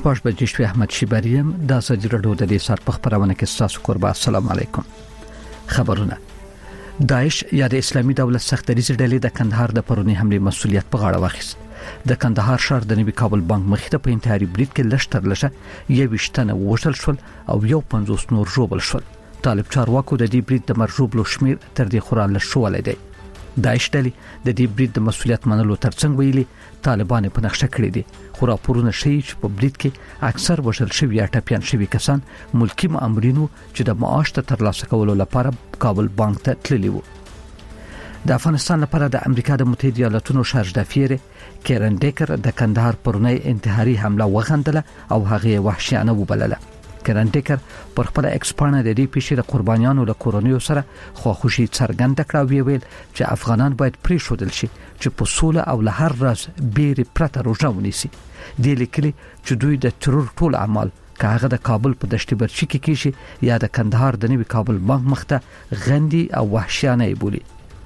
شپږ بجې شوې. احمد شیبریم د ازادي راډیو د سر په خبرونه کې تاسو قربا. السلام علیکم. خبرونه. داعش یا د اسلامي دولت سختریزې ډلې د کندهار د پرونی حمله مسؤلیت په غاړه واخیست. د کندهار ښار د نوي کابل بانک مخې ته په انتحاري برید کې لشتر لشه 21 تنه وژل شول او 50 نور ژوبل شول. طالب چارواکو د دې برید د مرجوبلو شمیر تر دې خورا لشولې دی. داعش ډلې د دې برید د مسؤلیت منلو ترڅنګ ویلي طالبان په نقشه کړی دي. خو راپورونه ښیي چې په برید کې اکثر وژل شوي یا ټپيان شوي کسان ملکی مامورینو چې د معاش ته ترلاسه کولو لپاره کابل بانک ته تللي وو. د افغانستان لپاره د امریکا د متحده ایالاتونو شارج دافیر کیرن ډیکر د کندهار پرونی انتحاري حمله وغندله او هغه وحشیانه وبلله. کیرن ډیکر پر خپل ایکسپانه د دې پیښې د قربانیانو له کورونیو سره خواخوشي څرګند کړه ویل چې افغانان باید پریښودل شي چې په سوله او له هر راز بیرې پرته روزه ونیسي. د لیکلي چې دوی د ترور ټول اعمال کاغه د کابل په دشتي برچی کې کیږي یا د کندهار د نوي کابل بانک مخته غندي او وحشیانه بولی.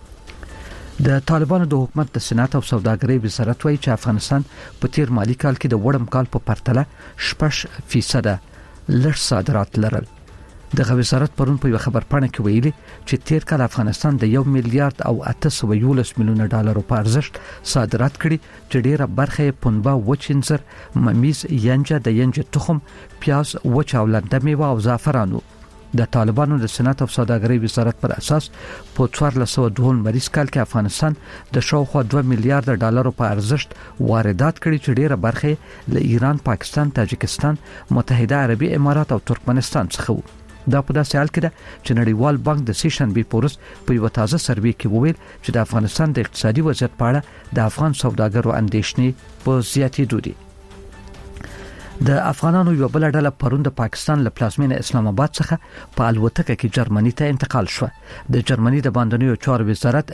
د طالبانو د حکومت د صنعت او سوداګرۍ وزارت وايي چې افغانستان په تیر مالی کال کې د وړم کال په پرتله 6% لږ صادرات لرل. د وزارت پرون په خبر پاڼه کې ویلي چې تیر کال افغانستان د 1 میلیارډ او 811 میلیون ډالر په ارزښت صادرات کړي چې ډیره برخه یې پنبه، وچینزر، ممیز، ینجه، د ینجه تخم، پیاز، وچ او لنده میوه او زعفرانو. د طالبانو د صنعت او سوداګرۍ وزارت پر اساس په 1402 مریض کال کې افغانستان د شاوخوا 2 میلیارډ ډالر په ارزښت واردات کړي چې ډیره برخه له ایران، پاکستان، تاجکستان، متحده عربي امارات او ترکمنستان څخه وو. دا په داسې حال کې ده چې نړیوال بانک د سیشن بي پورس په یو تازه سروې کې وویل چې د افغانستان د اقتصادي وضعیت په اړه د افغان سوداګرو اندېښنې په زیاتېدو دي. د افغانانو یو بل ډله پرون د پاکستان له پلازمینه اسلام آباد څخه په الوتکه کې جرمني ته انتقال شو. د جرمني د باندنیو چارو وزارت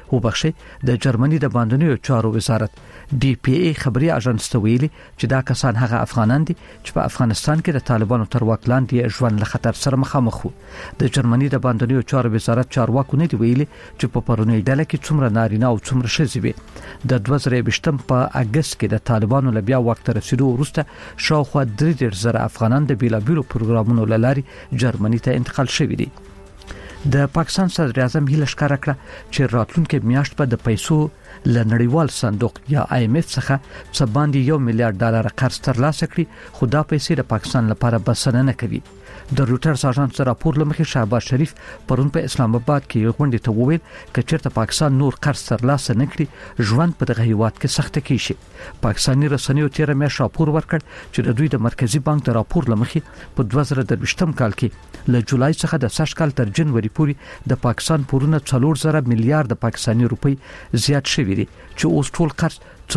ډي پی ای خبري اژانس ته ویلي چې دا کسان هغه افغانان دي چې په افغانستان کې د طالبانو تر واک لاندې ژوند له خطر سره مخامخ وو. د جرمني د باندنیو چارو وزارت چارواکو نه دی ویلي چې په پرونی ډله کې څومره نارینه او څومره ښځې وي. د 2020 په اگست کې د طالبانو له بیا وخت رسیدو وروسته شاوخوا 3,000 افغانان د بیلابیلو پروګرامونو لاري جرمني ته انتقال شوي دي. د پاکستان صدر اعظم هیله ښکاره کړه چې راتلونکي میاشت په د پیسو له نړیوال صندوق یا IMF څخه څه باندې 1 میلیارډ ډالر قرض ترلاسه کړي. خو دا پیسې د پاکستان لپاره بسنه نه کوي. د روټرز اژانس راپور لمخې شهباز شریف پرون په اسلام آباد کې غونډه ته وویل چې چیرته پاکستان نور قرض ترلاسه نه کړي ژوند په دغه هیواد کې سخت کیږي. پاکستاني رسنیو تیر میاشت راپور ورکړ چې د دوی د مرکزی بانک د راپور لمخې په 2023 کال کې له جولای څخه د سږ کال تر جنوري پورې د پاکستان پورونه 4,000 میلیارډ پاکستاني روپۍ زیات شوي دي چې اوس ټول قرض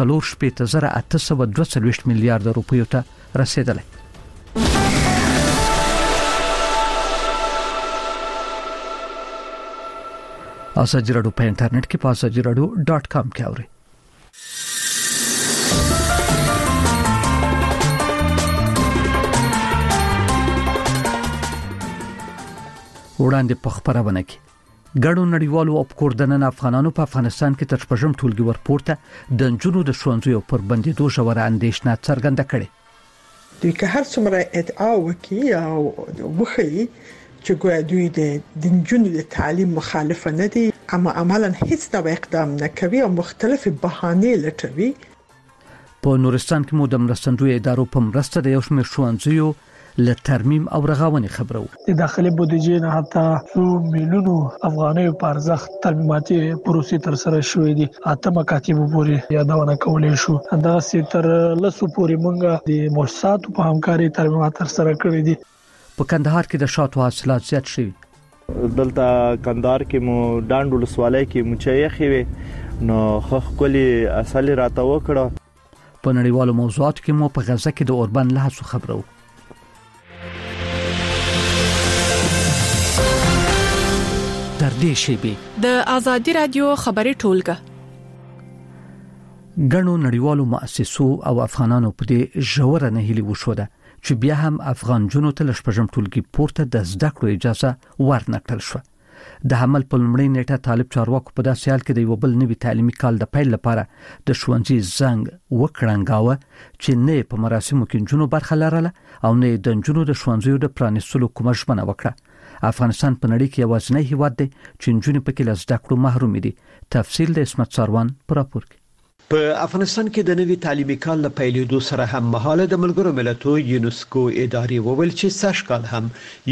4,822 میلیارډ روپیو ته رسیدلی. ازادي راډیو په انټرنیټ کې په azadiradio.com کې اورئ. وړاندې په خبرونه کې ګډو نړیوالو اپکوردنن افغانانو په افغانستان کې تر شپږم ټولګي ورپورته د جنونو د ښوونځیو پر بندیدو ژوره اندېښنه څرګنده کړې. دوی که هر څومره ادعا وکړي او وښيي چې ګویا دوی د جنونو د تعلیم مخالف نه دي، اما عملاً هیڅ ډول اقدام نه کوي او مختلفې بهانې لټوي. په نورستان کې مو د مرستندوی ادارو په مرسته د یو شمېر ښوونځیو له ترمیم او رغونې خبرو. د داخلي بودیجې نه حتی 2 میلیونو افغانۍ په ارزښت ترمیماتي پروسې تر سره شوې دي. اته مکاتبو پورې یادونه کولای شو. دا تر لسو پورې مونږ د مؤسساتو په همکاري ترمیمات تر سره کړې دي. په کندهار کې د شاتو حاصلات زیات شوي. دلته کندهار کې مو ډانډ ولسوالۍ کې مچایخي وي نو خخ کلی اصلي راته وکړه. په نړیوالو موضوعاتو کې مو په غزه کې د اوربان لحظو خبرو. در دې شیبې د ازادي رادیو خبري ټولګه ګڼو نړیوالو مؤسسو او افغانانو په دې ژوره نه هلي وشوده چې بیا هم افغان جنو ته لشپږم ټولګي پورته د زده کړو اجازه ورنکړل شو. د حمل په لومړۍ نیټه طالب چارواکو په داسې حال کې د یو بل نوي تعلیمي کال د پیل لپاره د ښوونځي زنګ وکړنګاوه چې نه په مراسمو کې نجونو برخه لرله او نه د نجونو د ښوونځیو د پرانیستلو کومه ژمنه وکړه. افغانستان په نړۍ کې یوازینی هیواد دی چې نجونې پکې له زده کړو محروم دي. تفصیل د اسمت ساروان پر راپور کې. په افغانستان کې د نوي تعلیمي کال له پیلېدو سره هم مهاله د ملګرو ملتو یونسکو ادارې وویل چې سږ کال هم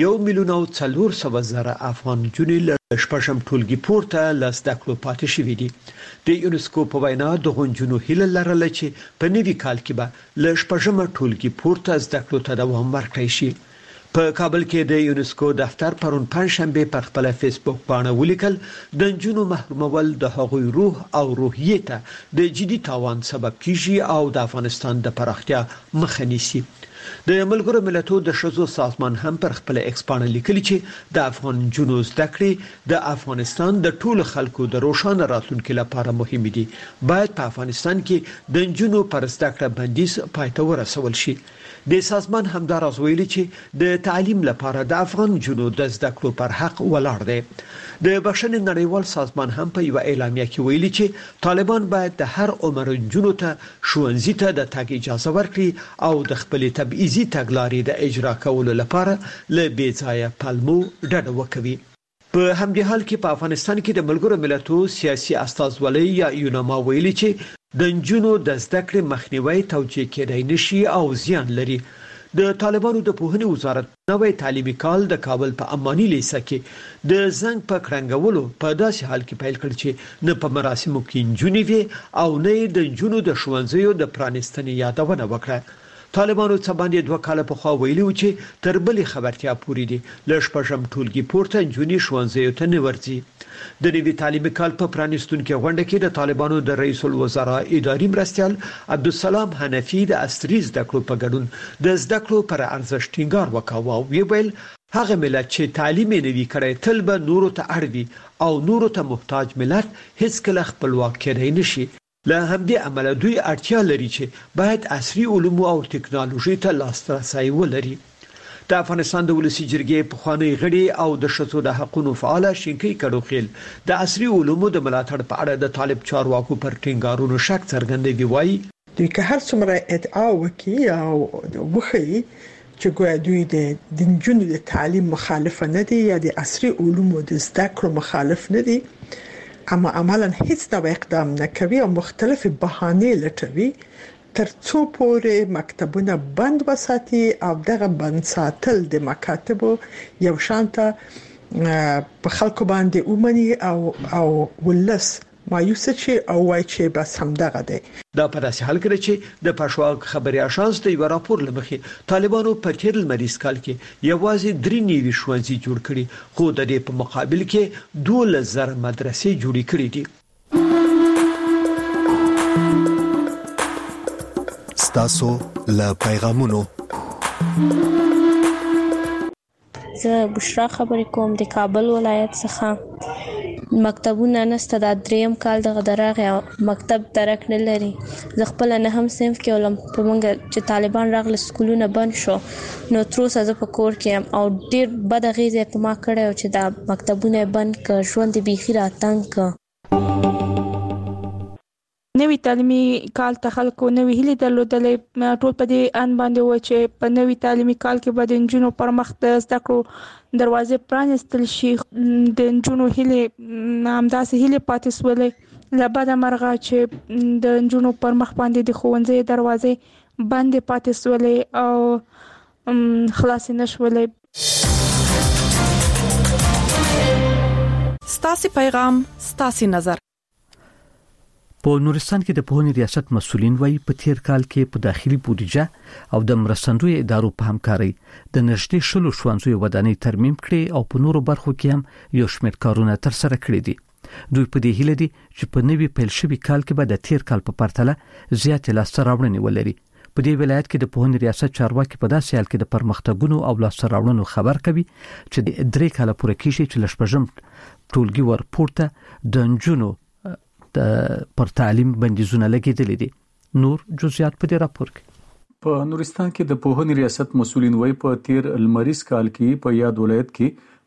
1,400,000 افغان نجونې له شپږم ټولګي پورته له زده کړو پاتې شوې دي. د یونسکو په وینا د نجونو هیله لرله چې په نوي کال کې به له شپږم ټولګي پورته زده کړو ته دوام ورکړي شي. په کابل کې د یونسکو دفتر پرون پنځشنبه پر خپل فیسبوک باندې ولیکل د نجونو محرومول د هغوی روح او روحیه ته د جدي تاوان سبب کیږي او د افغانستان د پراختیا مخه نیسي. د ملګرو ملتو د ښځو سازمان هم پر خپل ایکس باندې لیکلي چې د افغان نجونو زده کړې د افغانستان د ټولو خلکو د روښانه راتلونکي لپاره مهم دي. باید په افغانستان کې د نجونو پر زده کړه بندیز پای ته ورسول شي. د سازمان همداراز ویلي چې د تعلیم لپاره د افغان نجونو د زده کړو پر حق ولاړ دی. د بشري نړیوال سازمان هم په یو اعلامیه کې ویلي چې طالبان باید د هر عمر نجونو ته ښوونځي ته د تګ اجازه ورکړي او د خپل تبعیضي تګلارې د اجرا کولو لپاره له بې ځایه پلمو ډډه وکړي. په همدې حال کې په افغانستان کې د ملګرو ملتو سیاسي استازولۍ یا یوناما ویلي چې د نجونو د زده کړې مخنیوي توجیه کېدای نشي او زیان لري. د طالبانو د پوهنې وزارت نوې تعلیمي کال د کابل په امانی لیسه کې د زنګ په کرنګولو په داسې حال کې پیل کړ چې نه په مراسمو کې نجونې وي او نه د نجونو د ښوونځیو د پرانیستنې یادونه وکړه. طالبانو څه باندې 2 کاله په خوا ویلي و چې تر بلې خبرتیا پورې دي له شپږم ټولګي پورته نجونې ښوونځیو ته نه ورځي. د نوي تعلیمي کال په پرانیستونکو غونډه کې د طالبانو د رئیس الوزرا اداري مرستیال عبدالسلام حنفي د عصري زده کړو په ګډون د زده کړو پر ارزښت ټینګار وکاوه او ویل هغه ملت چې تعلیم نوي کړي تل به نورو ته اړوي او نورو ته محتاج ملت هیڅ کله خپلواک کېدای نشي. له همدې امله دوی اړتیا لري چې باید عصري علوم او ټکنالوژي ته لاسرسي ولري. د افغانستان د ولسی جرګې پخوانی غړي او د ښځو د حقوقو فعال شینکی کډوخیل د عصري علومو د ملاتړ په اړه د طالب چارواکو پر ټینګارونو شک څرګندوي. وایي دوی که هر څومره ادعا وکړي او وښيي چې ګویا دوی د نجونو د تعلیم مخالف نه دي یا د عصري علومو د زده کړو مخالف نه دي، اما عملاً هیڅ ډول اقدام نه کوي او مختلف بهانې لټوي ترڅو پورې مکتبونه بند وساتي او دغه بند ساتل د مکاتبو یو شانته په خلکو باندې اومني او ولس مایوس شي او وایي چې بس هم دغه دی. دا په داسې حال کې چې د پښواک خبري اژانس د یو راپور لمخې طالبانو په تیر لمریز کال کې یوازې 3 نوي ښوونځي جوړ کړي، خو د دې په مقابل کې 12,000 مدرسې جوړې کړې دي. تاسو له پیغامونو زه بشرا خبرې کوم د کابل ولایت څخه. مکتبونه نسته، دا 3م کال دغه درغه مکتب درک نه لري. زه خپل نه هم صنف کې ولم په مونږ چې طالبان راغله سکولونه بند شو، نو تر اوسه زه په کور کې او ډیر بد غیزه په ما کړو چې دا مکتبونه بند ک ژوند بيخي راتنګ ک. نوی تعلیمي کال ته خلکو نوی هیله درلودلې، ټول په دې ان باندې و چې په نوی تعلیمي کال کې به د نجونو پر مخ د زده کړو دروازې پرانستل شي. د نجونو هیله همداسې هیله پاتې سولې لبد مرغه چې د نجونو پر مخ باندې د ښوونځي دروازې بندې پاتې سولې او خلاص نشولې. ستاسو پیغام، ستاسو نظر. په نورستان کې د پوهنې ریاست مسؤلین وایي په تیر کال کې په داخلي بودیجه او د مرستندوی ادارو په همکارۍ د نږدې 100 ښوونځیو ودانۍ ترمیم کړي او په نورو برخو کې هم یو شمېر کارونه تر سره کړي دي. دوی په دې هیله دي چې په نوي پیل شوي کال کې به د تیر کال په پرتله زیاتې لاسته راوړنې ولري. په دې ولایت کې د پوهنې ریاست چارواکي په داسې حال کې د پرمختګونو او لاسته راوړنو خبر کوي چې د 3 کال پورې کېږي چې لشپږم ټولګي ورپورته د نجونو پر تعلیم بندیزونه لګیدلې دي. نور جزئیات په دې راپور کې. په نورستان کې د پوهنې ریاست مسؤلین وایي په تیر لمریز کال کې په یاد ولایت کې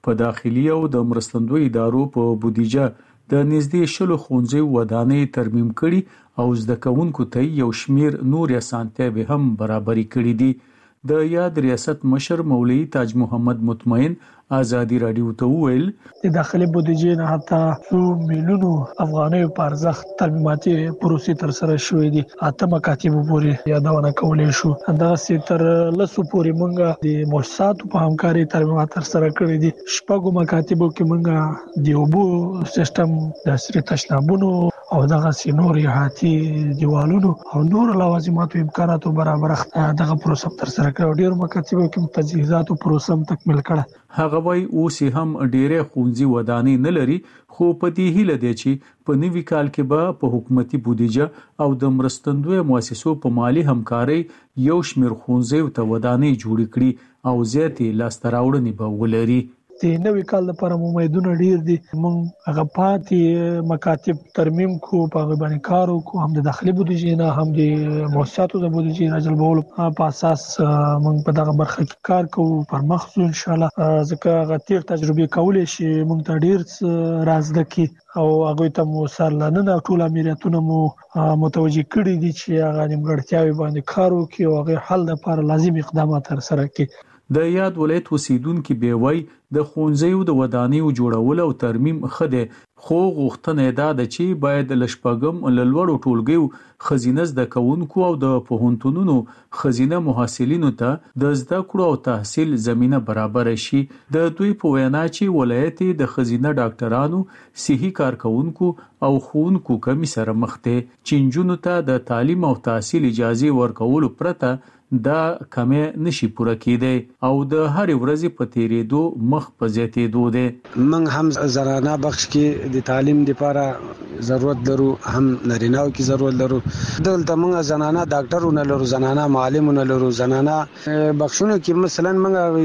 په داخلي او د مرستندوی ادارو په بودیجه د نږدې 10 ښوونځي ودانۍ ترمیم کړي او زده کوونکو ته یو شمیر نور اسانتیاوې هم برابري کړي دي. د یاد ریاست مشر مولوی تاج محمد مطمئن ازادي رادیو ته وویل د داخلي بودیجې نه حتی 2 میلیونو افغانۍ په ارزښت ترمیماتي پروسې تر سره شوې دي. 8 مکاتب پورې یادونه کولې شو. دا ستر لسو پورې مونږه د مؤسساتو په همکاري ترمیمات تر سره کړې دي. شپږ مکاتبو کې مونږه د اوبو سیستم د سری تشنابونو او دغه سينوري هاتي دیوالونو او نور لوازماتو امکاناتو برابر دغه پروسه تر سره کړو. ډیر مکاتبو کې تجهیزاتو پروسه تکمیل کړه. هغه وای اوس هم ډېرې ښوونځي ودانۍ نه لري، خو په دې هیله دی چې په نوي کال کې به په حکومتي بودیجه او د مرستندوی مؤسسو په مالی همکاري یو شمېر ښوونځي ته ودانۍ جوړ کړي او زیاتې لاسته راوړنې به ولري. د نوې کال لپاره امیدونه ډیر دي. مونږ هغه پاتې مکاتب ترمیم کو په غوښتنې کارو کو هم د داخلي بودیجې نه هم د مؤسساتو د بودیجې نه جلبول په اساس مونږ په دغه برخه کې کار کوو پر مخ ځو ان شاء الله. ځکه غتیر تجربه کولې شي مونږ ته ډیر رازده کی او هغه ته مو سرلانه ټول امریتونه مو متوجي کړی دي چې هغه نیمګړتیاوي باندې کار وکړي او هغه حل لپاره لازم اقدامات تر سره کړي. د یاد ولایت اوسیدونکو به وای د ښوونځیو د ودانیو جوړول او ترمیم خده خو غوښتنه ده چې باید لشپګم لوړو ټولګیو خزینه زده کوونکو او د پوهنتونونو خزینه محصلینو ته د زده کړو او تحصیل زمينه برابر شي. د دوی په وینا چې ولایت د خزینه ډاکټرانو، صحي کارکونکو او ښوونکو کمی سره مخ دي چې نجونو ته د تعلیم او تحصیل اجازه ورکول پرته دا کمه نشي پوره کېدی او د هر ورځې په تیریدو مخ په زیاتېدو دي. من هم زنانه بخش کې د تعلیم لپاره ضرورت لرو، هم نارینه‌و کې ضرورت لرو. دلته موږ زنانه ډاکټرونه لرو، زنانه معلمونه لرو، زنانه بخښونو کې مثلا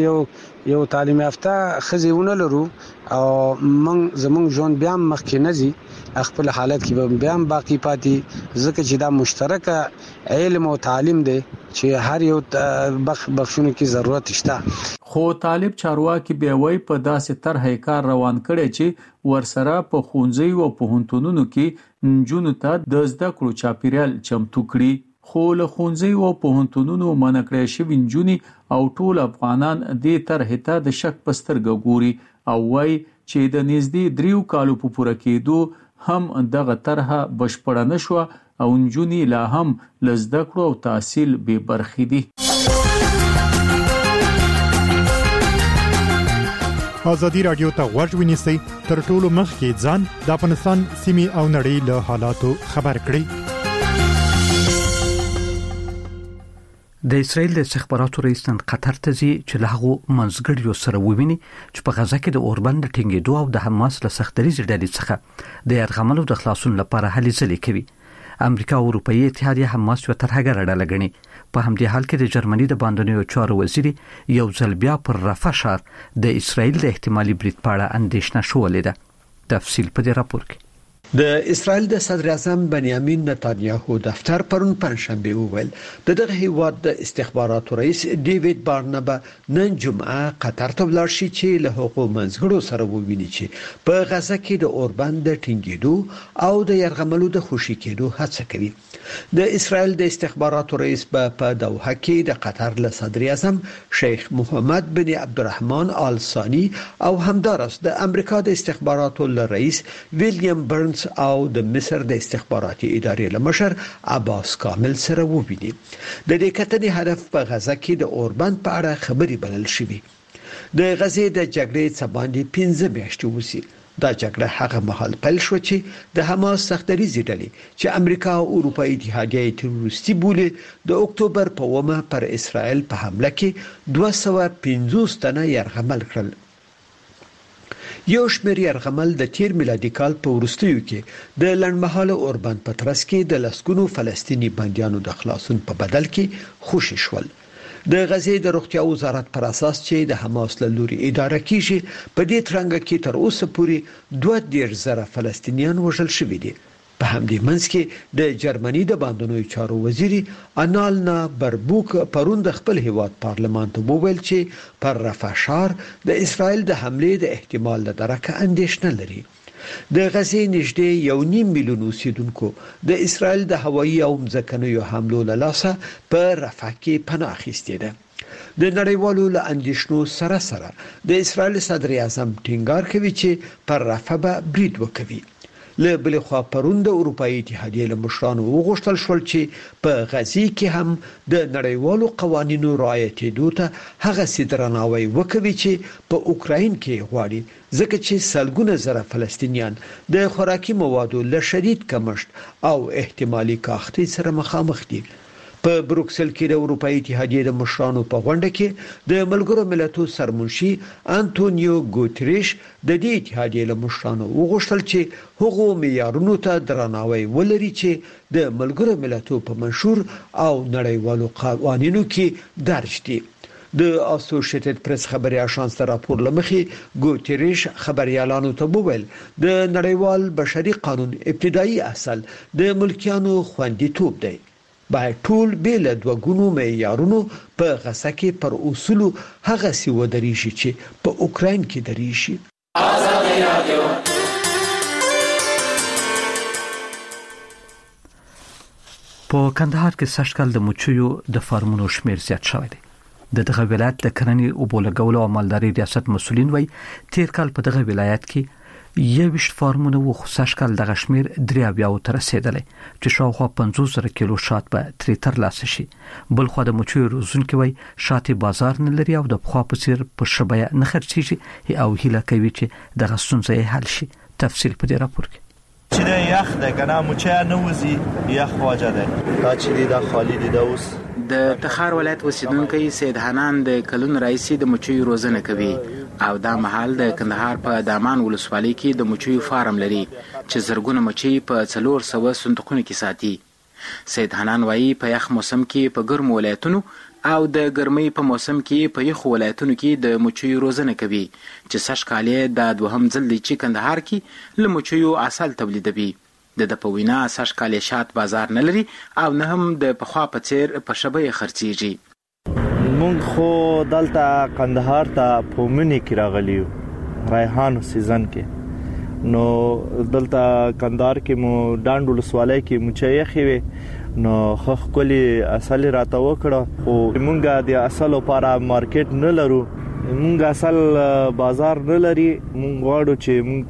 موږ یو تعلیم یافته خزیونه لرو او موږ زموږ ژوند بیا مخکې نه ځي، خپل حالت کې بیا باقی پاتې، ځکه چې دا مشترک علم او تعلیم دی چې هر یو بخښونو کې ضرورت شته. خو طالب چارواکي به وای په داسې طرحه کار روان کړي چې ورسره په ښوونځي او پوهنتونونو کې نجونو ته د زده کړو چاپیریال چمتو کړي. خو له ښوونځي او پوهنتونونو منکړې شوی نجونی او ټول افغانان دې طرحه ته د شک پسترګ ګوري او وای چې د نږدې 3 کالو په پوره کېدو هم دغه طرحه بشپړه نشوه او نجونی لا هم لزده کړو او تحصیل به برخې دي. ازادي رادیو ته غوږ ونیسئ تر ټولو مخکې ځان د افغانستان سیمې او نړۍ له حالاتو خبر کړئ. د اسرائیل د استخباراتو رئیس نن قطر ته ځي چې له هغو منځګړیو سره وویني چې په غزا کې د اوربند ټینګېدو او د حماس له سختدریزې ډلې څخه د یرغملو د خلاصون لپاره هلې ځلې کوي. امریکا او اروپאי اتحادیه حماس یو ترهګر ډله ګڼي. په همدې حال کې د جرمني د باندنیو چارو وزیر یو ځل بیا پر رفح ښار د اسرائیل د احتمالي برید په اړه اندېښنه شولې ده. تفصیل په دې راپور کې. د اسرائیل د صدر اعظم بنیامین نتانیاهو دفتر پرون پنځشنبه وویل دغه هیواد د استخباراتو رئیس ډیوید بارنبا نن جمعه قطر ته ولاړ شي چې له حقوق منځګړو سره وویني چې په غزا کې د اوربند د ټینګېدو او د يرغملو د خوشي کېدو هڅه کوي. د اسرائیل د استخباراتو رئیس په دوحه کې د قطر له صدر اعظم شیخ محمد بن عبدالرحمن آل ثانی او همدارس د امریکا د استخباراتو رئیس ویلیام برنز او د مصر د استخباراتي ادارې لمشر عباس کامل سره وویني. د دې کتنې هدف په غزا کې د اوربند په اړه خبري بلل شوی. د غزې د جګړې څخه باندې 15 میاشتې وسی. دا جګړه هغه مهال پیل شو چې د حماس سختدریزې ډلې چې امریکا او اروپאי اتحادیه تروریستي بولي د اکتوبر په 1 پر اسرائیل په حمله کې 250 تنه يرغمل کړل. یو شمېر يرغمل د تیر میلادي کال په وروستیو کې د لنډمهاله اوربند په ترڅ کې د لسګونو فلسطینی بنديانو د خلاصون په بدل کې خوشي شول. د غزې د روغتیا وزارت پر اساس چې د حماس له لوري اداره کیږي په دې ترنګ کې تر اوسه پورې 2,000 فلسطینیان وژل شوي دي. په همدې منځ کې د جرمني د باندنوي چارو وزیر انالنا بربوک پرون د خپل هیواد پارلمان ته وویل چې پر رفح ښار د اسرائیل د حملې د احتمال له درکه اندېښنه لري. د غزې نږدې 1.5 میلیون اوسیدونکو د اسرائیل د هوایي او ځمکنیو حملو له لاسه په رفح کې پناه اخیستې ده. د نړیوالو له اندېښنو سره د اسرائیل صدر اعظم ټینګار کوي چې پر رفح به برید وکوي. له بل خوا پرون د اروپאי اتحادیې له مشرانو وغوښتل شول چې په غزې کې هم د نړیوالو قوانینو رعایتېدو ته هغه سیدرناوی وکوي چې په اوکراین کې غواړي، ځکه چې سلګونه زره فلسطینیان د خوراکي موادو له شدید کمښت او احتمالي کاختۍ سره مخامخ دي. په بروکسل کې د اروپאי اتحادیې د مشرانو په غونډه کې د ملګرو ملتونو سرمنشي انټونیو ګوتریش د دې اتحادیې له مشرانو وغوښتل چې هغو معیارونو ته درناوی ولري چې د ملګرو ملتونو په منشور او نړیوالو قوانینو کې درج دي. د اسوسییټډ پریس خبري اژانس ته راپور لمخې ګوتریش خبريالانو ته وویل د نړیوال بشري قانون ابتدایي اصل د ملکیانو خوندیتوب دی. باید ټول بیل د وګونو معیارونو په غزه کې پر اصول هغه سی ودرېږي چې په اوکراین کې درېږي. په کندهار کې سږکال د مچیو د فارمونو شمیر زیات شوی دی. دغه ولایت د کرنې او بولګولو او مالداري ریاست مسولین وای تیر کال په دغه ولایت کې 21 فارمونه و سږکال دغه شمیر 3 تر رسیدلی چې شاوخوا 50,000 کیلو شات به تر ترلاسه شي. بل خو د مچیو روزونکي وای شات بازار نه لري او د خوا په سیر په شبيه نه خرڅيږي او هیله کوي چې دغه ستونزه حل شي. تفصیل په دې راپور کې چې د یخ د کنه مچیا نه وزي یخ واجه ده دا چې د خالی د اوس د تخار ولایت اوسیدونکو سید حنان د کلون رئیس د مچیو روزنه کوي او دا محل د کندهار په دامان ولسوالۍ کې د مچیو فارم لري چې زرګونه مچي په 400 صندوقونو کې ساتي. سید حنان وایي په یخ موسم کې په ګرم ولایتونو او د ګرمۍ په موسم کې په یخ ولایتونو کې د مچیو روزنه کوي چې سږکال د دوهم ځل دی چې کندهار کې له مچیو اصل تولیدوي. د پوینا سږکال شات بازار نه لري او نه هم د پخوا په څیر په شبيه خرڅيږي. مونږ خو دلته کندهار ته په منی کې راغلیو ریحان سیزن کې نو دلته کندهار کې مو ډانډ ولسوالۍ کې مچایخي وي نو خخ کلی اصل راته وکړه خو مونږه د اصل لپاره مارکیټ نه لرو مونږ اصل بازار نه لري مونږ غواړو چې مونږ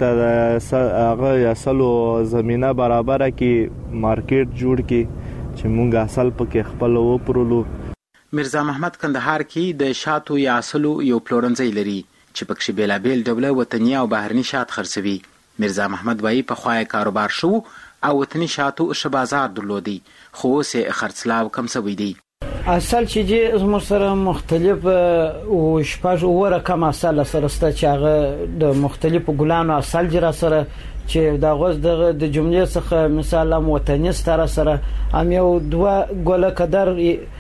ته هغه اصل زمينه برابر کې مارکیټ جوړ کې چې مونږ اصل پکې خپل وپرلو. مرزا محمد کندهار کې د شاتو یا اصلو یو پلورنځي لري چې پکې بیلابیل ډوله وطني او بهرني شات خرڅوي. مرزا محمد وایي په خوای کاروبار شو او وطني شاتو ش بازار درلودي خو سه خرڅلاو کم سوي دي. اصل چې زموږ سره مختلف او شپږ او رقم اصل سره ست چې هغه د مختلفو ګلانو اصل جره سره چې دا غوز د جملې څخه مثال وطني ستاره سره ام یو دوه ګوله قدر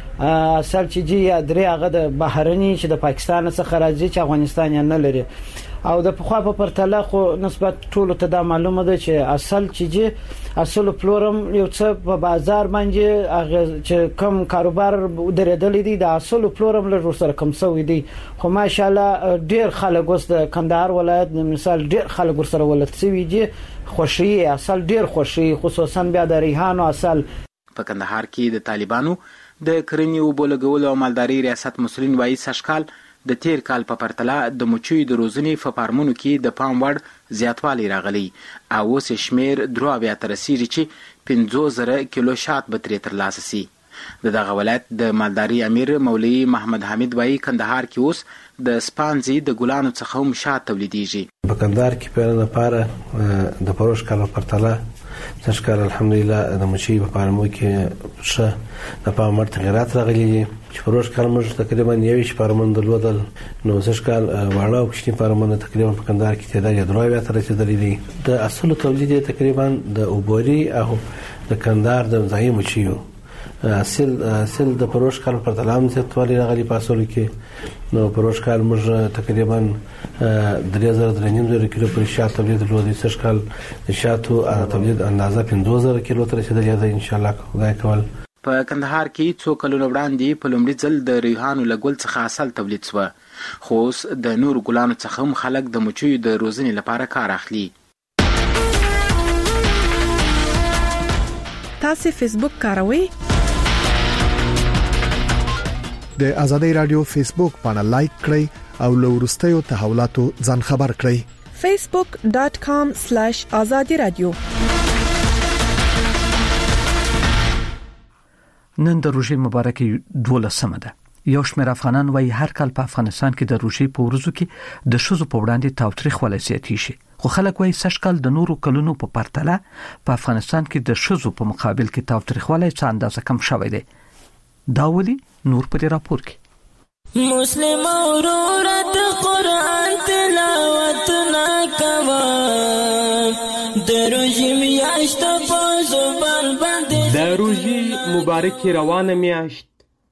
اصل چې یا درې هغه د بهرني چې د پاکستان څخه راځي چې افغانستان نه لري او د پخوا په پرتله خو نسبت ټولو ته دا معلومه ده چې اصل چې اصل پلورم یو څه په بازار باندې هغه چې کم کاروبار درېدل دي د اصل پلورم له سره کم سوي دي خو ماشاءالله ډیر خلک اوس د کندهار ولایت مثال ډیر خلک سره ولت سوي دي خوشي اصل ډیر خوشي خصوصا بیا د ریحانو اصل. په کندهار کې د طالبانو د کرنې او بولګولو او مالداري ریاست مسولین وایي سږکال د تیر کال په پرتله د مچیو د روزنې په فارمونو کې د پام وړ زیاتوالی راغلی او اوس شمیر درو بیا تر رسیدي چې 50,000 کیلو شات به ترلاسه سي. دغه ولایت د مالداري امیر مولوی محمد حمید وایي کندهار کې اوس د سپانزي د ګلانو څخه هم شات تولیديږي. په کندهار کې په لپاره د پروش کال په پرتله څنګه الحمدلله د مچي په فارمو کې څه د پام وړ تغیرات راغلي دي چې پروش کال موږ تقریبا 9 فارمون درلودل نو څنګه واړه او کشتي فارمونه تقریبا په کندهار کې تعداد دروي تر رسیدلې دي. د اصل تولید تقریبا د اوبوري او د کندهار د ځای مچيو حاصل د پروش کال پر تلام زیاتوالی راغلی پاسول کې نو پروش کال موږ تقریبا 3000 کیلو پر شات تولید لودي سر کال شاتو تولید اندازه 5000 کیلو تر رسیدلی ده ان شاء الله خدای کول. په کندهار کې څو کلونه وړاندې په لومړي ځل د ریحانو له ګل څخه حاصل تولید شو، خو اوس د نورو ګلانو څخه هم خلک د مچیو د روزنې لپاره کار اخلي. تاسو فیسبوک کاروئ؟ د آزادۍ رادیو فیسبوک باندې لایک کړئ او له وروستیو تحولاتو ځان خبر کړئ. facebook.com/azadi radio. نن د روژې مبارکي 12مه ده. یو شمېر افغانان وايي هر کال په افغانستان کې د روژې په ورځو کې د شذو په وړاندې تاوتریخوالی زیاتې شي، خو خلک وايي سږ کال د نورو کلونو په پرتله په افغانستان کې د شذو په مقابل کې تاوتریخوالی څه اندازه کم شوی دی. دا ولي نور په دې راپور کې مسلم اورات قرآن تلاوت نکوا دروژې میاشت په زبر باندې د روژې مبارکي روانه میاشت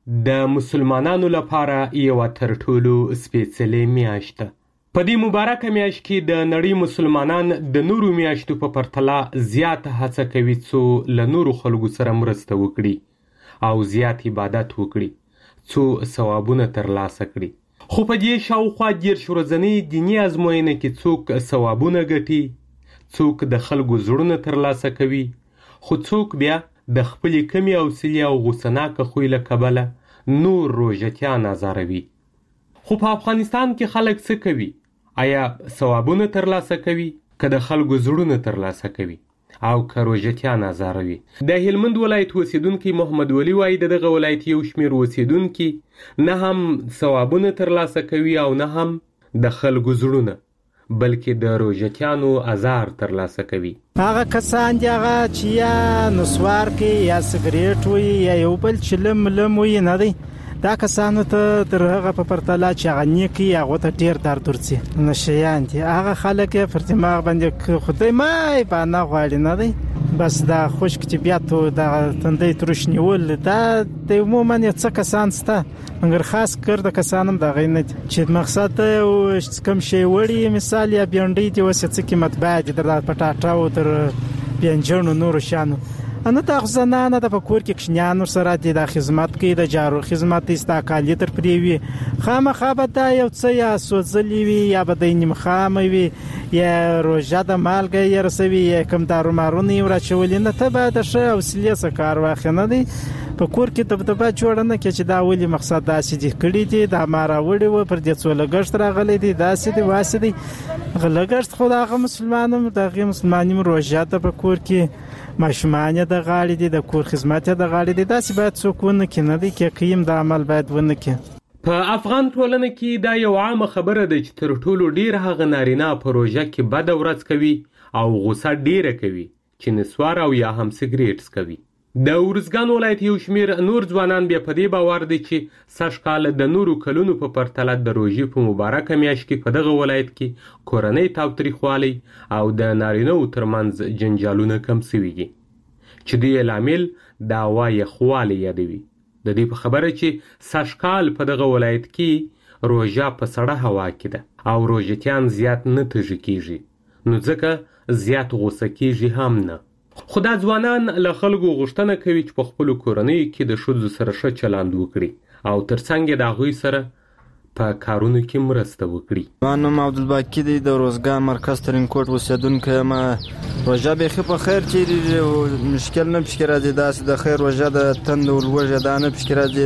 د مسلمانانو لپاره یو تر ټولو سپېڅلې میاشت ده. په دې مبارکه میاشت کې د نړۍ مسلمانان د نورو میاشتو په پرتله زیات هڅه کوي څو له نورو خلکو سره مرسته وکړي او زیات عبادت وکړي څو ثوابونه ترلاسه کړي. خو په دې شاوخوا 10 ورځنۍ دیني ازموینه کې څوک ثوابونه ګټي، څوک د خلکو زړونه ترلاسه کوي، خو څوک بیا د خپلې کمې حوصلې او غوسناکه خوی له کبله نور روژتیان ازاروي. خو په افغانستان کې خلک څه کوي؟ آیا ثوابونه ترلاسه کوي که د خلکو زړونه ترلاسه کوي او که روژتیان ازاروي؟ د هلمند ولایت اوسیدونکي محمد ولی وایي دغه ولایت یو شمېر اوسیدونکي نه هم ثوابونه ترلاسه کوي او نه هم د خلکو زړونه، بلکې د روژتیانو ازار ترلاسه کوي. هغه کسان دی هغه چې یا نسوار کوي یا سګریټ وي یا یو بل چې لم وي نه دی، دا کسانو ته تر هغه په پرتله چې هغه نیکي هغه ته ډیر درد ورځي. نشیان دي هغه خلک پر دماغ باندې خدای مای باندې غواړي نه دی، بس دا خوشک چې بیا ته د تندې ترش نیول دا د عموما څه کسان سته، مګر خاص کر د کسانم دا غینه چې مقصد او کم شی وړي، مثال یا بینډي دی وسه څه قیمت باید در پټاټاو تر بینجنو نور شانو انه تا زنانه د پکور کې کښنیانو سره د خدمت کې د جارو خدمت استاکالی تر پریوي خامخا به دا یو څه یا سوځلی وي یا به د نیم خام وي یا روژه د مالګه یې رسوي یا کوم دارو مارونه یې ورچولې نه ته به د ښه حوصلې څخه کار واخلې نه دی په کور کې دبدبه جوړ نه کې چې دا ولي مقصد داسې دي کړی دي دا مارا وړي و پر دې څو لګښت راغلي دي داسې دي واسې دي لګښت خو دغه مسلمانانو دغه مسلمانانو روژه ته په کور کې ماشومان د غاړې دي د کور خدمت د غاړې دي داسې باید څوک ونه کې نه دی کې قیم د عمل باید ونه کې. په افغان ټولنه کې دا یو عامه خبره ده چې تر ټولو ډیر هغه نارینه په روژه کې بد ورځ کوي او غوسه ډیره کوي چې نسوار او یا هم سګریټ کوي. د ورزګان ولایت یو شمیر نور ځوانان بیا په دې باور دي چې سږ کال د نورو کلونو په پرتله د روژې په مبارکه میاشت کې په دغه ولایت کې کورنۍ تاوتریخوالی او د نارینه‌و ترمنځ جنجالونه کم شوي دي چې د لامل د هوا یخوالی یادوي. د دې په خبره چې سږ کال په دغه ولایت کې روژه په سړه هوا کې ده او روژتیان زیات نه تږي کیږي نو ځکه زیات غوسه کیږي هم نه. خو دا ځوانان له خلکو غوښتنه کوي چې په خپلو کورنیو کې د ښځو سره ښه چلند وکړي او ترڅنګ یې د هغوی سره په کارونو کې مرسته وکړي. ما نوم عبدالباقي دی د روزګان مرکز ترینکوټ اوسېدونکی یم. روژه بیخي په خیر تېرېږي، مشکل نه پکې راځي، داسې د خیر روژه د تند ولوږه دا نه پکې راځي،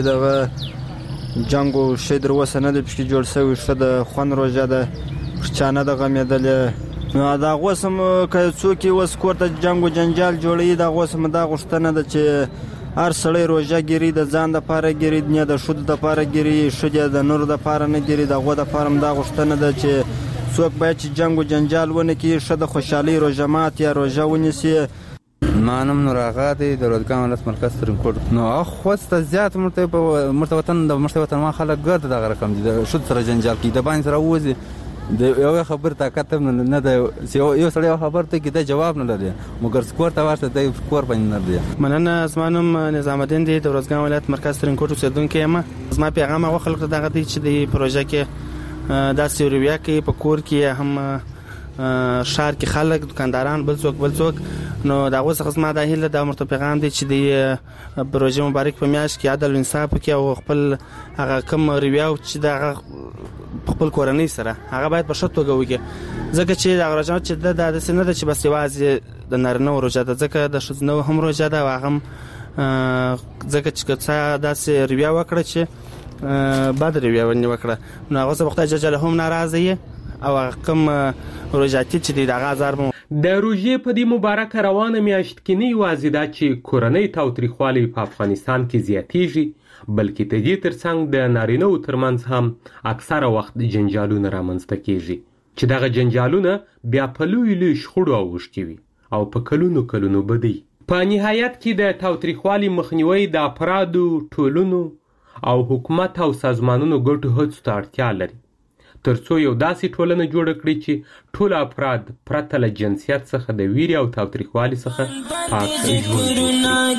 دغه جنګ او شی در اوسه نه دی پکې جوړ شوی، ښه د خوند روژه ده، پر چا نه ده غمېدلې. نو دا غوسم که څوک یې اوس کور ته جنګ او جنجال جوړوي دا غوسم دا غوښتنه ده چې هر سړی روژه ګیري د ځان دپاره ګیري نه د ښځو دپاره ګیري ښځې د نورو دپاره نه ګیري د هغو دپاره هم دا غوښتنه ده چې څوک باید چې جنګ او جنجال ونه کړي، ښه د خوشحالۍ روژه مات یا روژه ونیسي. ما نوم نور آغا دی د روزګان ولایت مرکز ترینکوټ. نو خوسته زیات مرته وطن د مرته وطن ما خلک ګرد دغه رقم دي د ښځو سره جنجال کوي، د باندې سره وځي د یو خبر طاقت نه ده یو سړی خبر ته کې د جواب نه لري مګر سکور ته ورته د سکور باندې نه دی. مننه. زمانم نظام الدین دی د روزګان ولایت مرکز ترینکوټ اوسیدونکو یم. زما پیغام هغه خلک ته دغه دی چې د پروژه کې د سیوریا کې په کور کې هم شهر کې خلک دکانداران بل څوک نو دا اوس خصما د هیله د مرته پیغام دی چې د پروژه مبارک په میاشت کې عدل او انصاف کې او خپل هغه کم ریویو چې د خپل کورنۍ سره هغه باید په شتو غوږی ځکه چې د غراجات چې د سینه د چې بس یوازې د نارینه ورجه ده ځکه د شذنو هم روجه ده واغم ځکه چې څه داسې ریویو وکړه چې بعد ریویو نه وکړه نو هغه څه وخت ججله هم ناراضه او کوم روجاتي چې د غازار د روژې په دې مبارک روانه میاشت کې نه یوازې دا چې کورنۍ تاوتریخوالي په افغانستان کې زیاتېږي بلکې د دې ترڅنګ د نارینه‌و ترمنځ هم اکثره وخت جنجالونه رامنځته کیږي چې دغه جنجالونه بیا په لوی شخړو اوښتي وي او په کلونو بدی. په نهایت کې د تاوتریخوالي مخنیوي د افرادو ټولنو او حکومت او سازمانونو ګډو هڅو ته اړتیا لري ترڅو یو داسې ټولنه جوړه کړي چې ټول افراد پرته له جنسیت څخه د ویرې او تاوتریخوالي څخه پاک ژوند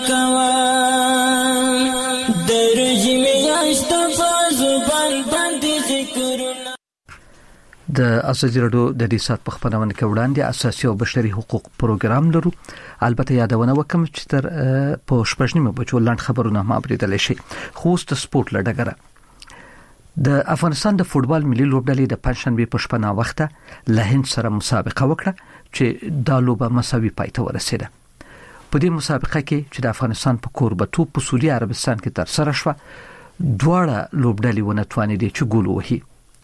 د ازادي راډیو د دې سات په خبرونه کې وړاندې اساسي او بشري حقوق پروګرام لرو. البته یادونه وکم چې تر په شپږنیمه بجو لاند خبرونه ما بریدل شي. خوست سپورت لډګره د افغانستان د فوتبال ملي لوبډلې د پنځشنبه په شپه نا وخته له هند سره مسابقه وکړه چې د لوبه مساوي پای ته ورسیده. په دې مسابقه کې چې د افغانستان په کوربتوب په سعودي عربستان کې تر سره شوه دواړه لوبډلې ونتوانېدې چې ګول وهي.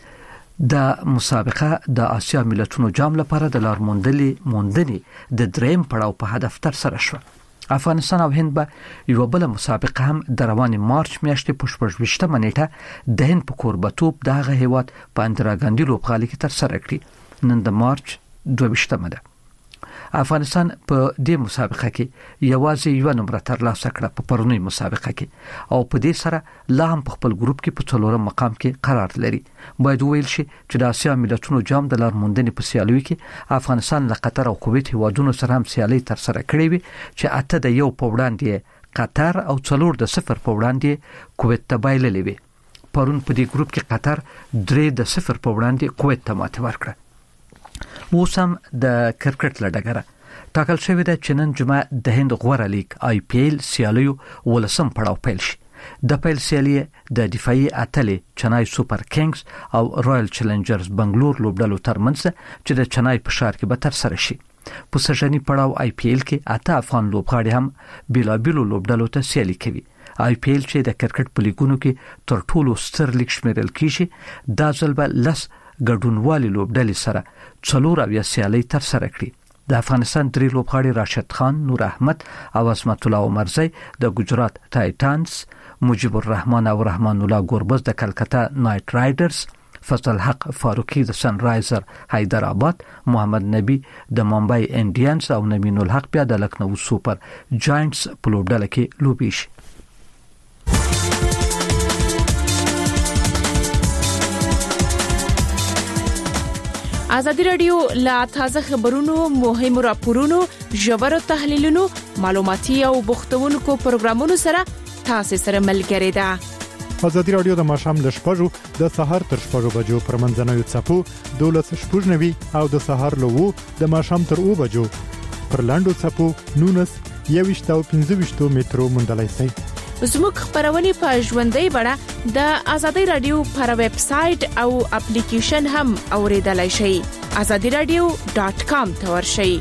د مسابقه د آسیا ملتونو جام لپاره د لار موندنې د دریم پړاو په هدف تر سره شوه. افغانستان او هند به یو بل مسابقه هم د رواني مارچ میاشتې په 28 نیټه د هند په کوربتوب دغه هیواد په اندرا ګاندي لوبغالي کې تر سره کړی. نن د مارچ 22 ده. افغانستان په دې مسابقه کې یوازې یو نمبر ترلاسه کړ په پرونی مسابقه کې او په دې سره لا هم په خپل ګروپ کې په څلورم مقام کې قرار لري. باید ویل شي چې د آسیا ملتونو جام د لار موندنې په سیالیو کې افغانستان له قطر او کویت هیوادونو سره هم سیالي تر سره کړې وي چې 8 د 1 په وړاندې قطر او 4 د 0 په وړاندې کویت ته بایللې وي. پرون په دې ګروپ کې قطر 3 د 0 په وړاندې کویت ته ماته ورکړه. اوسم د کرکټ لډګره ټاکل شوی د چنن جمعه د هند غوړه لیگ آی پی ایل سیالیو ولسم پړاو پیل شي. د پیل سیالي د دفاعي اتلې چنای سوپر کینګز او رائل چیلنجرز بنگلور لوبډلو ترمنځ چې د چنای په ښار کې به تر سره شي. په سژنی پړاو آی پی ایل کې اته افغان لوبغاړي هم بیلابیلو لوبډلو ته سیالي کوي. آی پی ایل چې د کرکټ په لیګونو کې تر ټولو ستر لیګ شمیرل کیږي دا ځل به لس ګډونوالي لوبډلې سره 4 سیالي تر سره کړي. د افغانستان درې لوبغاړي راشد خان، نور احمد او عصمت الله عمرزی د ګجرات ټایټانز، مجيب الرحمن او رحمان الله ګوربز د کلکتا نایټ رایډرز، فضل حق فاروقی د سن رایزر حیدرآباد، محمد نبی د ممبئی انډینز او نمین الحق بیا د لکنو سوپر جاینټس په لوبډله کې لوبي شي. ازادي راډیو لا تازه خبرونو، مهمو راپورونو، ژورو تحلیلونو، معلوماتي او بوختونکو پروګرامونو سره تاسو سره ملګری ده. ازادي راډیو د ماشام له شپږو د سهار تر 6 بجو پر منځنوي چپو 12:90 او د سهار له 2 د ماشام تر 2 بجو پر لاندو چپو 19 او 15 مترو مندلای سي. زموږ خبرونه په ژوندۍ بڼه د ازادي رادیو پر ویب سټ او اپلیکیشن هم اوریدلای شئ. azadiradio.com ته ورشئ.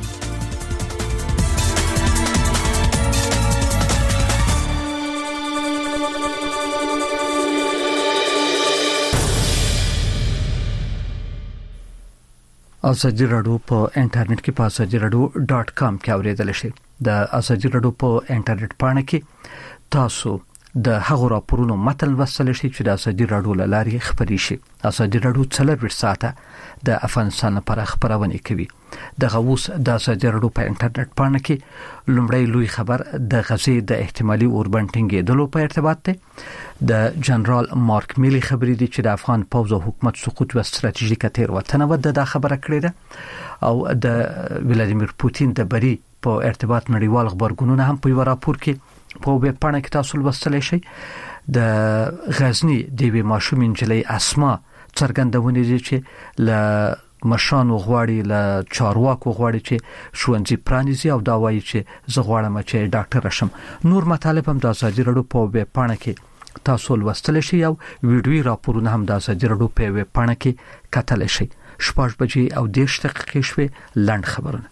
ازادي راډیو په انټرنیټ کې په azadiradio.com کې اوریدل شئ. د ازادي راډیو په انټرنیټ باندې کې تاسو د هغو راپورونو متن وسل شي چې د ازادي راډیو لاري خبري شي. ازادي راډیو 24 ساعته د افغانستان لپاره خبرونه کوي. د غوس د ازادي راډیو په انټرنیټ باندې کې لومړی لوی خبر د غزې د احتمالي اوربنټینګ په ارتباط ده. د جنرال مارک میلی خبري دي چې د افغان پوځ او حکومت سقوط و ستراتیژیکه تیروتنه و د خبره کړې ده او د ولادیمیر پوتین د بری په ارتباط نړیوال خبرګونونه هم په راپور کې په ویب پاڼه کې تاسو لوستلی شئ. د غزنی د وی ماشوم انجلۍ اسما څرګندونه دي چې ل مشان غواړي ل چارواکو غواړي چې ښوونځي پرانیزي او دا وایي چې زه غواړم چې ډاکټر شم. نور مطالب هم د ازادي راډیو په ویب پاڼه کې تاسو لوستلی شئ او ویډیوي راپورونه هم د ازادي راډیو په ویب پاڼه کې کتلی شئ. 6 بجې او 10 دقیقې شوې. لاند خبرونه.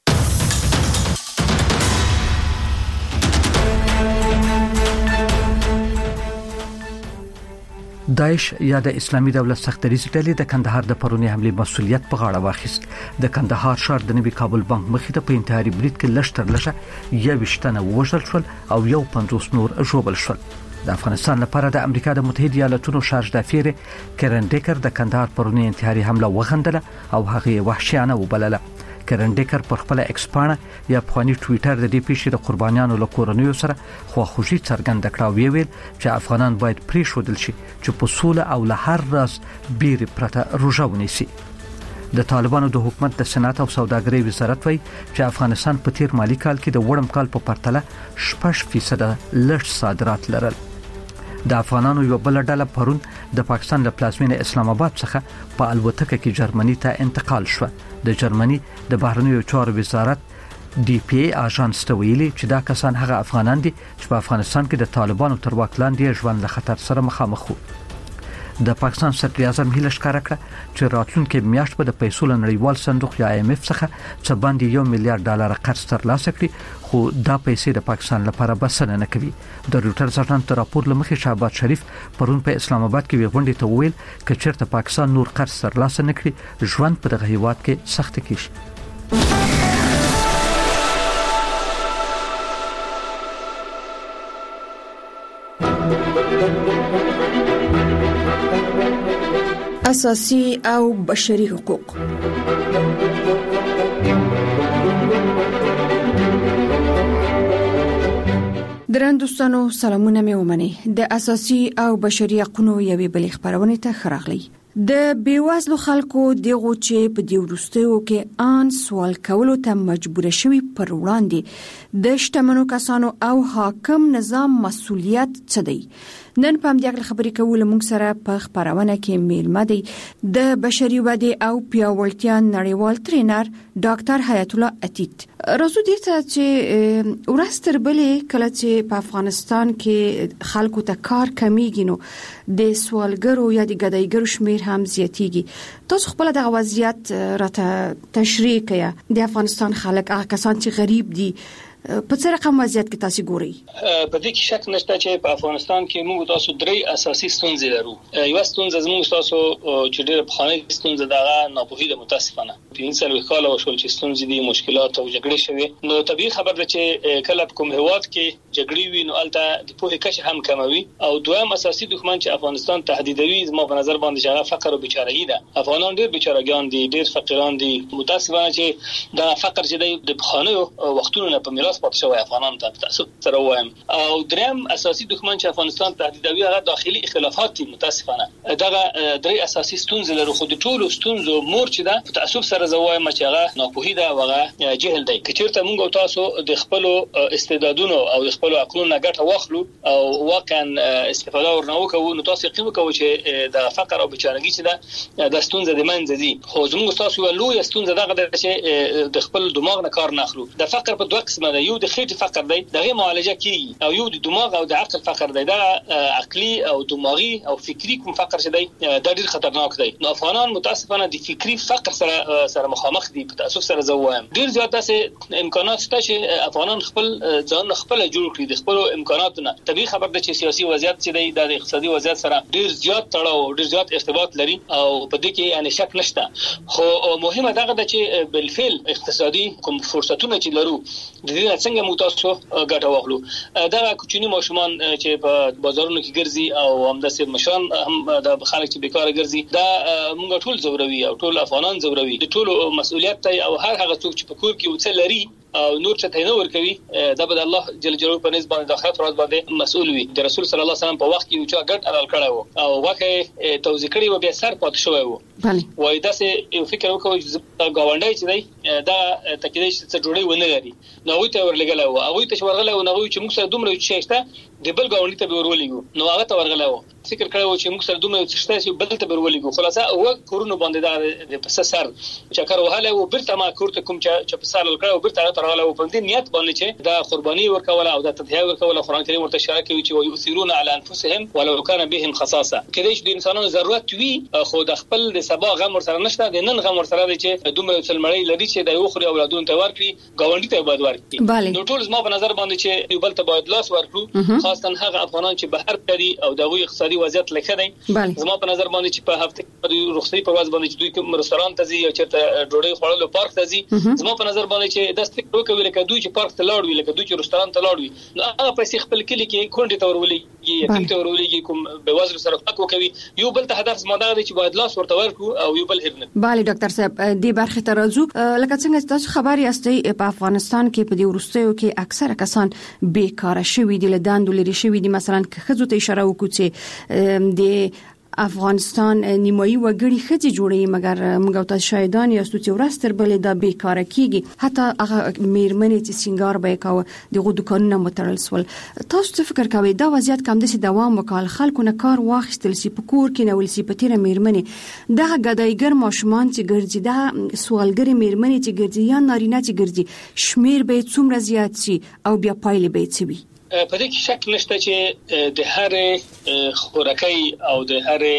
داعش یا د اسلامي دولت سختریزې ډلې د کندهار د پرونی حمله مسؤلیت په غاړه واخیست. د کندهار ښار د نوي کابل بانک مخې ته په انتحاري برید کې لشتر لشه 21 وژل شول او 50 نور ژوبل شول. د افغانستان لپاره د امریکا د متحده ایالاتونو شارج دافیر کرن ډیکر د کندهار پرونی انتحاري حمله وغندله او هغه وحشیانه وبلله. کرن ډیکر پر خپل ایکسپانه یا په ټوئیټر د دې پیښې د قربانیانو له کورنیو سره خواخوږي څرګنده کړه او ویل چې افغانان باید پریښودل شي چې په سوله او له هر راز بیر پرته روزه ونیسي. د طالبانو د حکومت د صنعت او سوداګرۍ وزارت وایي چې افغانستان په تیر مالی کال کې د وړم کال په پرتله 6% لږ صادرات لرل. د افغانانو یو بل ډله پرون د پاکستان له پلازمینه اسلام آباد څخه په الوتکه کې جرمني ته انتقال شو. د جرمني د بهرنیو چارو وزارت ډي پی ای اژانس ته ویلي چې دا کسان هغه افغانان دي چې په افغانستان کې د طالبانو تر واک لاندې ژوند له خطر سره مخامخ وو. د پاکستان صدر اعظم هیله ښکاره کړه چې راتلونکي میاشت به د پیسو نړیوال صندوق یا IMF څخه څه باندې $1 میلیارډ قرض ترلاسه کړي، خو دا پیسې د پاکستان لپاره بسنه نه کوي. د رویټرز اژانس راپور لمخې شهباز شریف پرون په اسلام آباد کې غونډې ته ویل چې چیرته پاکستان نور قرض ترلاسه نه کړي ژوند په دغه هیواد کې سخت کیږي. اساسي او بشري حقوق. درن دوستانو سلامونه مې ومني. د اساسي او بشري حقوقو یوې بلې خبرونه ته خراغلی. د بیوازلو خلکو دغه چې په دې ورستیو کې ان سوال کولو ته مجبور شوي پر وړاندې د شتمنو کسانو او حاکم نظام مسؤلیت څه دی؟ نن په دې خبرې کول موږ سره په خبرونه کې میلمه دی د بشري ودې او پیاوړتیا نړیوال ټرینر ډاکټر حیات الله عتیق. راځو دې ته چې ورستر بلې کله چې په افغانستان کې خلکو ته کار کمیږي نو د سوالګرو یا د ګدایګرو شمیر هم زیاتیږي. تاسو خپل د وضعیت راته تشریح کړئ. د افغانستان خلک هغه کسان چې غریب دي په څه رقم وضعیت کې تاسو ګورئ؟ په دې کې شک نشته چې په افغانستان کې موږ تاسو درې اساسي ستونزې لرو. یو ستونزه زموږ تاسو چې ډېر په خانه ستونزه دغه ناپوهي د متاسفانه په انسان وکاله وشول چې ستونزې دي مشکلات او جګړې شوي نو طبيعي خبر ده چې کله په کوم هواد کې جګړې وي نو البته د پوهې کچه هم کموي او دویم اساسي دښمن چې افغانستان تهدیدوي زموږ په نظر باندې چې فقر او بیچارهګي ده. افغانان ډېر بیچارهګان دي، ډېر فقیران دي. متاسفانه چې دا فقر چې د خانه وختونو نه په میراث پاتې شوی افغانان ته تاسو سره وایم. او دریم اساسي دښمن چې افغانستان تهدیدوي هغه داخلي اختلافات دي. متاسفانه دغه درې اساسي ستونزې لرو خو د ټولو ستونزو مور چې ده په تعصب سره زوایم چې هغه ناپوهي ده او هغه جهل دی. کچېرته موږ تاسو د خپل استعدادونو او د خپل عقلونو ګټه واخلو او واقعا استفاده ورنوکو نو تاسو یقین وکړئ چې د فقر او بیچارهګي چې ده د ستونزې د منځ دي. خو زموږ تاسو یو لوی ستونزه دغه ده چې د خپل دماغ نه کار نه اخلو. د فقر په دوه قسمه ده، یو د خېټې فقر دی دغه معالجه کیږي او یو د دماغ او د عقل فقر دی. دا عقلي او دماغي او فکری کوم فقر چې دی دا ډیر خطرناک دی. نو افغانان متاسفانه د فکری فقر سره مخامخ دي. په تاسو سره زوایم ډیر زیات داسې امکانات شته چې افغانان خپل ځان خپل جوړ کړي د خپل امکاناتونو. طبيعي خبر ده چې سیاسي وضعیت چې دی د اقتصادي وضعیت سره ډیر زیات تړاو ډیر زیات ارتباط لري او په دې کې یعنی شک نشته. خو مهمه دغه ده چې بالفعل اقتصادي کوم فرصتونه چې لرو د دې دې څنګه مو تاسو ګټه واخلو. دا کوچنی ماشومان چې په بازارونو کې ګرځي او همداسې مشران هم د خلک چې بیکاره ګرځي دا موږ ټول زوروي او ټول افغانان زوروي. د ټولو مسؤلیت دی او هر هغه څوک چې په کور کې وڅ لري او نور چې تینه ور کوي دا به الله جل جلاله په نسبت د آخرت ورځ باندې مسؤل وي. د رسول صلی الله علیه وسلم په وخت کې یو چا ګډ حلال کړی وو او واکه توزیع کړی و بیا سر پات شوی وو. وای دا سه یو فکر وکوي چې گاونډي چې دی دا تکلیف څه جوړي ونه لري نو وي ته ورلګل وو او ته ورغله او نو چې موږ سره دومره شي شته د بل گاونډي ته ورولېګو نو هغه ته ورغله وو فکر کړو چې موږ سره دومره شته چې بل ته ورولېګو خلاصه او کورونو باندې دا په سر چې کار وهاله او برته ما کورته کوم چې په سال کړو برته ترغله او په دې نیت باندې چې دا قرباني ورکوله او دا تضحیه ورکوله. قرآن کریم ورته اشاره کوي چې ويثيرون على انفسهم ولو كان بهم خصاصه. کله چې د انسانانو ضرورت وي خو د خپل د سبا غم ور سره نشته د نن غم ور سره دی چې دومره څلمړی لري چې د یو خوري اولادونو ته ورکړي گاونډي ته باید ورکړي. نو ټول زما په نظر باندې چې یو بل ته باید لاس ورکړو خاصه هغه افغانان چې بهر کړي او دغه اقتصادي وضعیت لکه دی. زما په نظر باندې چې په هفته کې رخصتي پر ورځ باندې چې دوی کوم رستوران ته ځي او چې ډوډۍ خوړلو پارک ته ځي زما په نظر باندې چې د ستګ وکوي لکه دوی چې پارک ته لاړ وي لکه دوی چې رستوران ته لاړ وي نو هغه پیسې خپل کلی کې کونډې ته ورولېږي یتیم ته ورولېږي کوم به وزر سره فق وکوي. یو بل ته هدف زما دا دی چې باید لاس ورته ورکړو او یو بل هرنه. bali ډاکټر صاحب دې برخه ته راځو لکه څنګه تاسو خبري استئ په افغانستان کې په دې ورستیو کې اکثره کسان بیکاره شوي دي لداندو لري شوي دي مثلا که خزو ته اشاره وکړو چې د افغانستان نیمایي وګړي خځې جوړي مګر موږ تاسو شاهدان یاستو چې ورستر بلې د بیکاره کیږي حتی هغه میرمنې چې سنگار به کاوه دغه دکانونه مترل سول. تاسو څه فکر کوئ دا وضعیت کوم دسي دوام وکړ خلکو نه کار واخیستل سي په کور کې نه ول سي په تیر میرمنې دغه غدایګر ماشومان چې ګرځي دا سوالګری میرمنې چې ګرځي یا نارینه چې ګرځي شمیر به څومره زیات سي او بیا پایله به څه وي. په دې کې شک نشته چې د هر خوراکي او د هر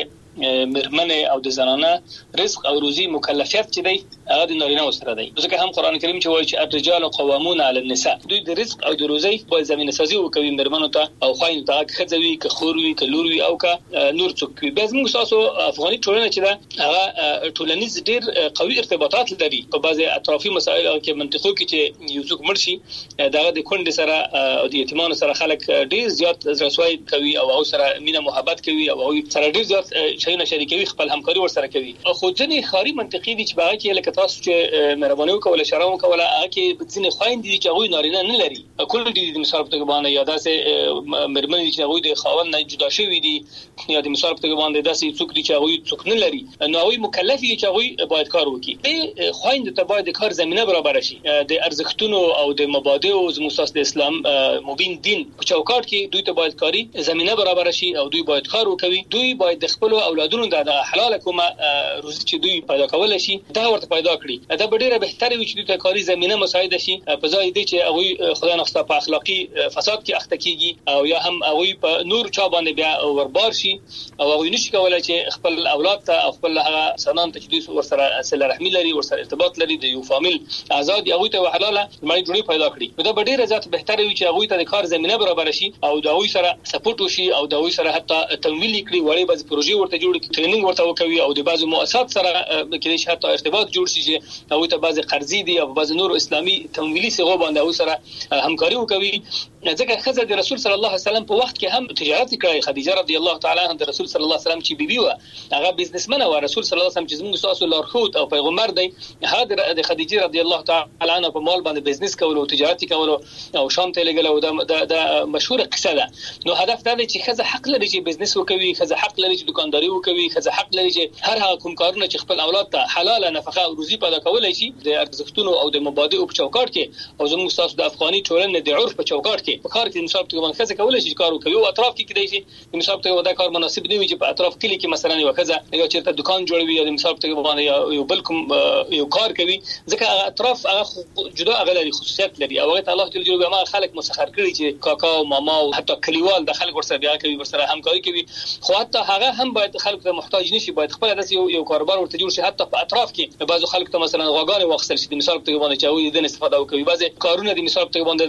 مرمنه او د زنانه رزق او روزي مکلفیت چې دی هغه د نارینه سره دی. ځکه هم قران کریم چې وایي چې الرجال قوامون علی النساء دوی د رزق او د روزي په زمينه سازي وکوي مرمنو ته او خاين ته خځوي که خوروي که لوروي او که نور څوک وي. بس موږ تاسو افغاني ټولنه چې دا هغه ټولنیز ډیر قوي ارتباطات لري په بعضي اطرافي مسایل او کې منطقو کې چې یو څوک مرشي دغه د کونډې سره او د یتیمانو سره خلک ډیر زیات رسوي کوي او سره مینه محبت کوي او سره ډیر زیات شایونه شریکوي خپل همکاري ور سره کوي. خو ځنې خاري منطقي دي چې باغ کې لکه تاسو چې مهرباني وکوله شرم وکوله هغه کې ځنې خويند دي چې هغه نارینه نه لري کول دي د مثال په باندې یا داسې مرمن دي چې هغه د خاوند نه جدا شوی دي یا د مثال په باندې داسې څوک دي چې هغه څوک نه لري نو هغه مکلف دي چې هغه باید کار وکړي. خويند ته باید کار زمينه برابر شي د ارزښتونو او د مبادئ او زموږ د اسلام مبین دین په چوکاټ کې دوی ته باید کاری زمينه برابر شي او دوی باید کار وکوي. دوی باید د خپل اولادونو د حلال کومه روزي چې دوی پیدا کول شي دا ورته پیدا کړي دا ډیره بهتره وي چې دوی ته کاری زمينه مساعد شي په ځای دي چې هغه خدای نخسته په اخلاقی فساد کې اخته کیږي او یا هم هغه په نور چا باندې بیا وربار شي او هغه نشي کولای چې خپل اولاد ته او خپل هغه سنان ته چې دوی ورسره صله رحمی لري ورسره ارتباط لري د یو فامیل آزاد هغه ته حلاله مړی جوړي پیدا کړي دا ډیره ذات بهتره وي چې هغه ته د کار زمينه برابر شي او دا هغه سره سپورټ وشي او دا هغه سره حتی تمویل کړي وړي بعض پروژې ورته جوړ کړي ټریننګ ورته وکوي او د بعضو مؤسسات سره کې حتی ارتباط جوړ شي چې هغه ته بعض قرضې دي او بعض نور اسلامي تمویلي صيغه باندې او سره همکاري وکوي. ځکه خزه د رسول صلی الله علیه وسلم په وخت کې هم تجارت کړی. خدیجه رضی الله تعالی عنها د رسول صلی الله علیه وسلم چې بیبي و هغه بزنسمن او رسول صلی الله علیه وسلم چې موږ تاسو لارښود او پیغمبر دی هغه د خدیجه رضی الله تعالی عنها په مال باندې بزنس کول او تجارت کول او شام ته لګل او دا مشهور قصه ده. نو هدف دا دی چې خزه حق لري چې بزنس وکوي خزه حق لري چې دکانداري وکوي خزه حق لري چې هر هغه کوم کارونه چې خپل اولاد ته حلاله نفقه او روزي پیدا کولای شي د ارزښتونو او د مبادئ په چوکاټ کې او زموږ تاسو د افغاني ټولنې د عرف په چوکاټ کې په کار کې مثال ته باندې خزه کولای شي کار وکوي او اطراف کې کېدای شي مثال ته ودا کار مناسب نه وي چې په اطراف کې کې مثلا یو خزه یا چیرته دکان جوړوي یا مثال ته باندې یو بل کوم یو کار کوي ځکه اطراف هغه جدا غلري خصوصیت لري او هغه الله تعالی جوړ ما خلک مسخر کړي چې کاکا او ماما او حتی کلیوال د خلک ورسره بیا کوي ورسره همکاري کوي خو حتی هغه هم باید خلک ته محتاج نشي باید خپل داس یو کاروبار ورته جوړ شي حتی په اطراف کې بعضو خلک ته مثلا غواګانې واخصل شي د مثال په توګه باندې چې هغه د استفاده کوي بعضي کارونه د مثال په توګه باندې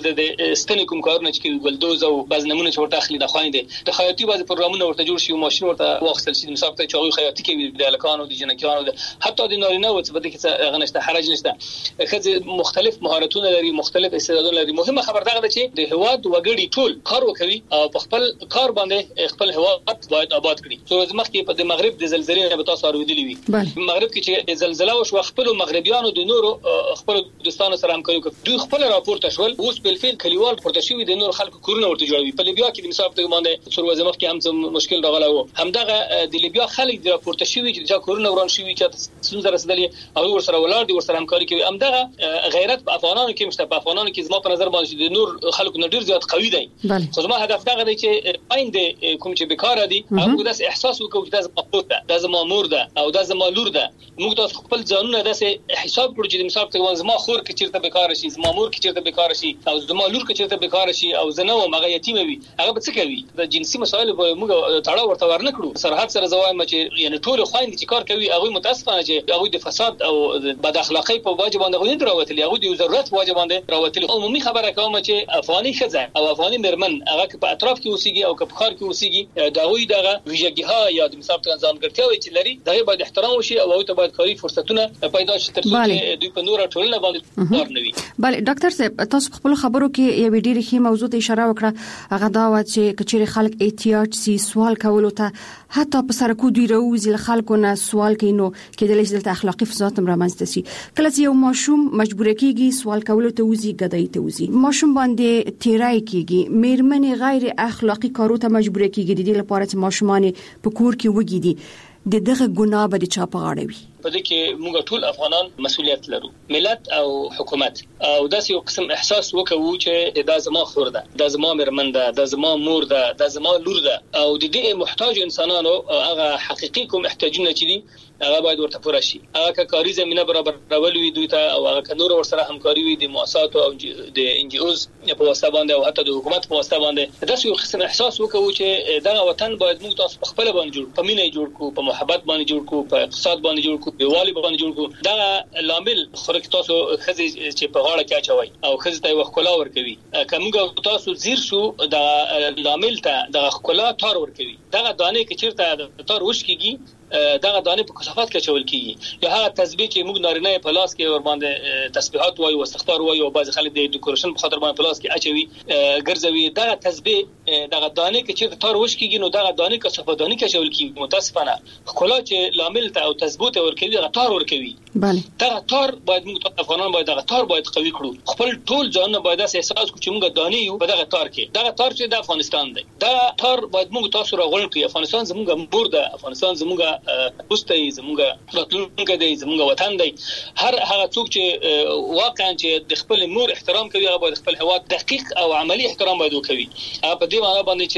د ستنې کوم کارونه چې ګلدوز او بعض نمونه چې ورته اخلي د خويندې د خیاطي بعض پروګرامونه ورته جوړ شي او ماشين ورته واخصل شي مثلا ته چاغي خیاطي کوي د الکانو د جنکانو حتی د نارینه او څه بده کې غنښت حرج نشته خځه مختلف مهارتونه لري مختلف استعدادونه لري مهمه خبر دغه ده چې د هواد وګړي ټول کار وکوي او په خپل کار باندې خپل هواد باید آباد کړي څو ورځې مخکې په د مغرب د زلزلې نه به تاسو اوریدلی وي مغرب کې چې زلزلہ وشو خپل مغربيانو د نورو خپل دوستانو سره همکاري وکړي دوی خپل راپورته شول اوس په فعل کلیوال پورته شوی د نور خلکو کورونه ورته جوړوي په لیبیا کې د مثال په باندې څو ورځې مخکې هم مشکل راغلی و همدغه د لیبیا خلک د راپورته شوی چې دا کورونه وران شوی چې څنګه رسیدلی او ورسره ولار دي ورسره همکاري کوي همدغه غیرت په افغانانو کې مشته په افغانانو کې زما په نظر باندې د نور خلکو نه ډیر زیات قوي دي خو زما هدف دا دی چې آینده کوم چې بیکاره دي هغه داس احساس وکړو چې دا زما خپل ده دا زما مور ده او دا زما لور ده موږ تاسو خپل ځانونه داسې حساب کړو چې مثال ته زما خور کې چیرته بیکاره شي زما مور کې چیرته بیکاره شي او زما لور کې چیرته بیکاره شي او زنه او مغه یتیم وي هغه به څه کوي د جنسي مسایل به موږ تړاو ورته ورنکړو سرحد سره زوایم چې یعنی ټول خويند چې کار کوي هغه متاسفانه چې هغه د فساد او بد اخلاقی په واجب باندې غوډه راوتلی هغه د ضرورت واجب باندې راوتلی عمومي خبره کوم چې افغاني خزه او افغاني مرمن هغه په اطراف کې اوسېږي او په خار کې اوسېږي دا وی دغه ویژګیها یا د مثال ته ځانګړتیاوې چې لري دغه باید احترام وشي او ته باید کاری فرصتونه پیدا شي ترڅو چې دوی په نور ټولنه باندې کار نه وي بله ډاکټر صاحب تاسو خپل خبرو کې یو ډېر ښه موضوع ته اشاره وکړه هغه دا و چې کچېر خلک احتیاط سي سوال کولو ته حتی په سرکو دوی راوځي خلکو نه سوال کینو کې د لیدل اخلاقی فساد رامنځته شي کله چې یو ماشوم مجبور کیږي سوال کولو ته وځي غدای ته وځي ماشوم باندې تیرای کیږي میرمنې غیر اخلاقی کارو ته مجبور کیږي د دې لپاره چې ماشومان په کور کې وګي دي دغه ګناه به چا په غاړه وي په دې کې موږ ټول افغانان مسؤلیت لرو ملت او حکومت او داسې یو قسم احساس وکړو چې دا زما خور ده دا زما مرمن ده دا زما مور ده دا زما لور ده او د دې محتاج انسانانو هغه حقيقي کوم احتیاجونه چې دي هغه باید ورته پوره شي هغه کاری زمينه برابر راولوي دوی ته او هغه نور ورسره همکاري وي د مؤسسات او د ان جی اوز په واسطه باندې او حتی د حکومت په واسطه باندې داسې یو قسم احساس وکړو چې دا وطن باید موږ تاسو خپل باندې جوړ په مینه جوړ کو په محبت باندې جوړ کو په اقتصاد باندې جوړ کو په والی باندې جوړ کو دا لامل خورک تاسو خزي چې په غاړه کې اچوي او خزي ته وخکلا ور کوي کومګه تاسو زیر شو دا لامل ته د خکلا تار ور کوي دا دانه کې چیرته تار وش کیږي دغه دانه په کثافات کې چول کیږي یا هغه تسبیح چې موږ نارینه په لاس کې ور باندې تسبیحات وایو او استغفار وایو او بعض خلک د ډیکوریشن په خاطر باندې په لاس کې اچوي ګرځوي دغه تسبیح دغه دانه کې چې تار وش کیږي نو دغه دانه کثافات دانه کې چول کیږي متاسفانه خلا چې لامل ته او تثبوت ور کوي دغه تار ور کوي بله دغه تار باید موږ افغانان باید دغه تار باید قوي کړو خپل ټول ځان باید احساس کړو چې موږ دانه یو په دغه تار کې دغه تار چې د افغانستان دی دا تار باید موږ تاسو راغون کړو افغانستان زموږ مور ده افغانستان زموږ پوسټ زموږ راتلونکي دی زموږ وطن دی هر هغه څوک چې واقعا چې د خپل مور احترام کوي هغه باید خپل هواد دقیق او عملی احترام باید وکوي په دې معنی باندې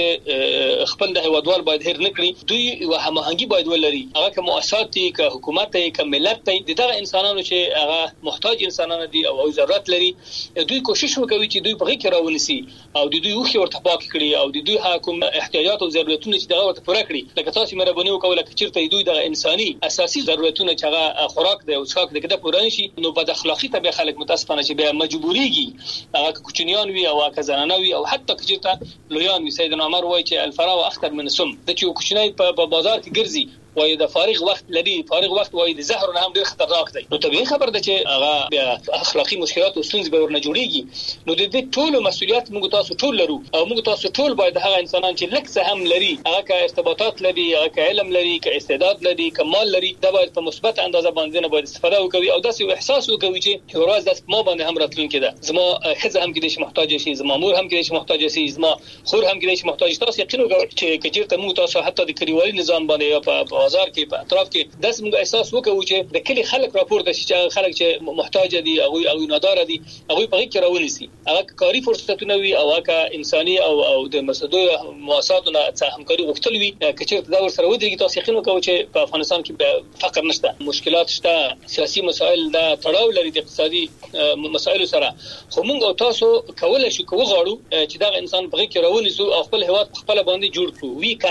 چې خپل د هوادوال باید هیر نکړي دوی هماهنګي باید ولري هغه کوم مؤسسات دي که حکومت دي که ملت دي دغه انسانانو چې هغه محتاج انسانان دي او ضرورت لري دوی کوشش وکوي چې دوی په کې راونسي او دوی وخت ورته پاک کړي او دوی حکومت احتیاجات او ضرورتونه چې دغه ورته پوره کړي لکه تاسو مهرباني وکوله چې چیرته دوی د انساني اساسي ضرورتونه چې هغه خوراک دی او څښاک دی کده پوره نشي نو بد اخلاقی ته خلک متاسفانه چې به مجبوريږي هغه کوچنیان وي او هغه زنانه وي او حتی چې لویان وي سیدنا عمر وایي چې الفراغ اخطر من السم د چې کوچنی په بازار کې ګرځي وای د فارغ وخت لري فارغ وخت وای د زهر نه هم ډیر خطرناک دی نو طبيعي خبر ده چې هغه اخلاقی مشکلات او ستونزې به ورنه جوړيږي نو د دې ټول مسؤلیت موږ تاسو ټول لرو او موږ تاسو ټول باید هغه انسانان چې لکه هم لري هغه کا ارتباطات لري هغه کا علم لري کا استعداد لري کا مال لري دا باید په مثبت اندازه باندې نه باید استفاده وکړي او داسې احساس وکړي چې یو ورځ د ما باندې هم راتلونکي ده زما خزه هم کې د محتاج شي زما مور هم کې د محتاج شي زما خور هم کې د محتاج تاسو یقین وکړئ چې کچېرته موږ تاسو حتی د کلیوالي نظام باندې په بازار کې په کې داس موږ احساس وکړو چې د کلی خلک راپورته شي چې خلک چې محتاج دي او نادار دي هغه په کې راونیسي هغه کاری فرصتونه وي او هغه انساني او د مسدو مؤسساتونو څخه همکاري غوښتل وي چې دا ورسره ودرېږي تاسو یقین وکړو چې په افغانستان کې فقر نشته مشکلات شته سیاسي مسایل دا تړاو لري د اقتصادي مسایلو سره خو موږ تاسو کولای شو کوو غواړو چې دا انسان په کې راونیسو او خپل هیواد خپل باندې جوړ کړو وی کان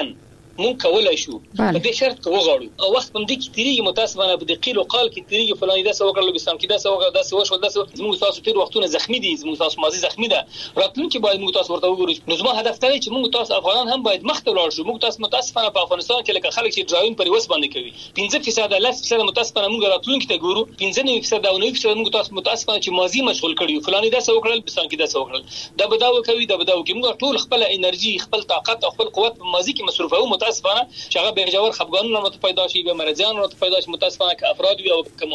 مونږ کولای شو په دې شرط کې وغواړو او وخت باندې کې تیریږي متاسفانه په دې قیل او قال کې تیریږي فلان دا څه وکړل بسام کې دا څه وکړل دا څه وشو دا څه موږ تاسو تیر وختونه زخمی دي موږ تاسو ماضي زخمی ده راتلونکي باید موږ تاسو ورته وګورو. نو زما هدف دا دی چې موږ تاسو افغانان هم باید مخ ته ولاړ شو. موږ تاسو متاسفانه په افغانستان کې لکه خلک چې ډراون پر وس باندې کوي 15% 10% متاسفانه موږ راتلونکي ته ګورو 15% او 9% موږ تاسو متاسفانه چې ماضي مشغول کړیو فلان دا څه وکړل بسام کې دا څه وکړل دا بداو کوي دا بداو کوي موږ ټول خپل انرژي خپل طاقت او خپل قوت په ماضي کې مصرفو متاسفانه چې هغه به جوړ خفګانونه مت پیدا شي به مرزان مت پیدا شي متاسفانه ک افراد او ک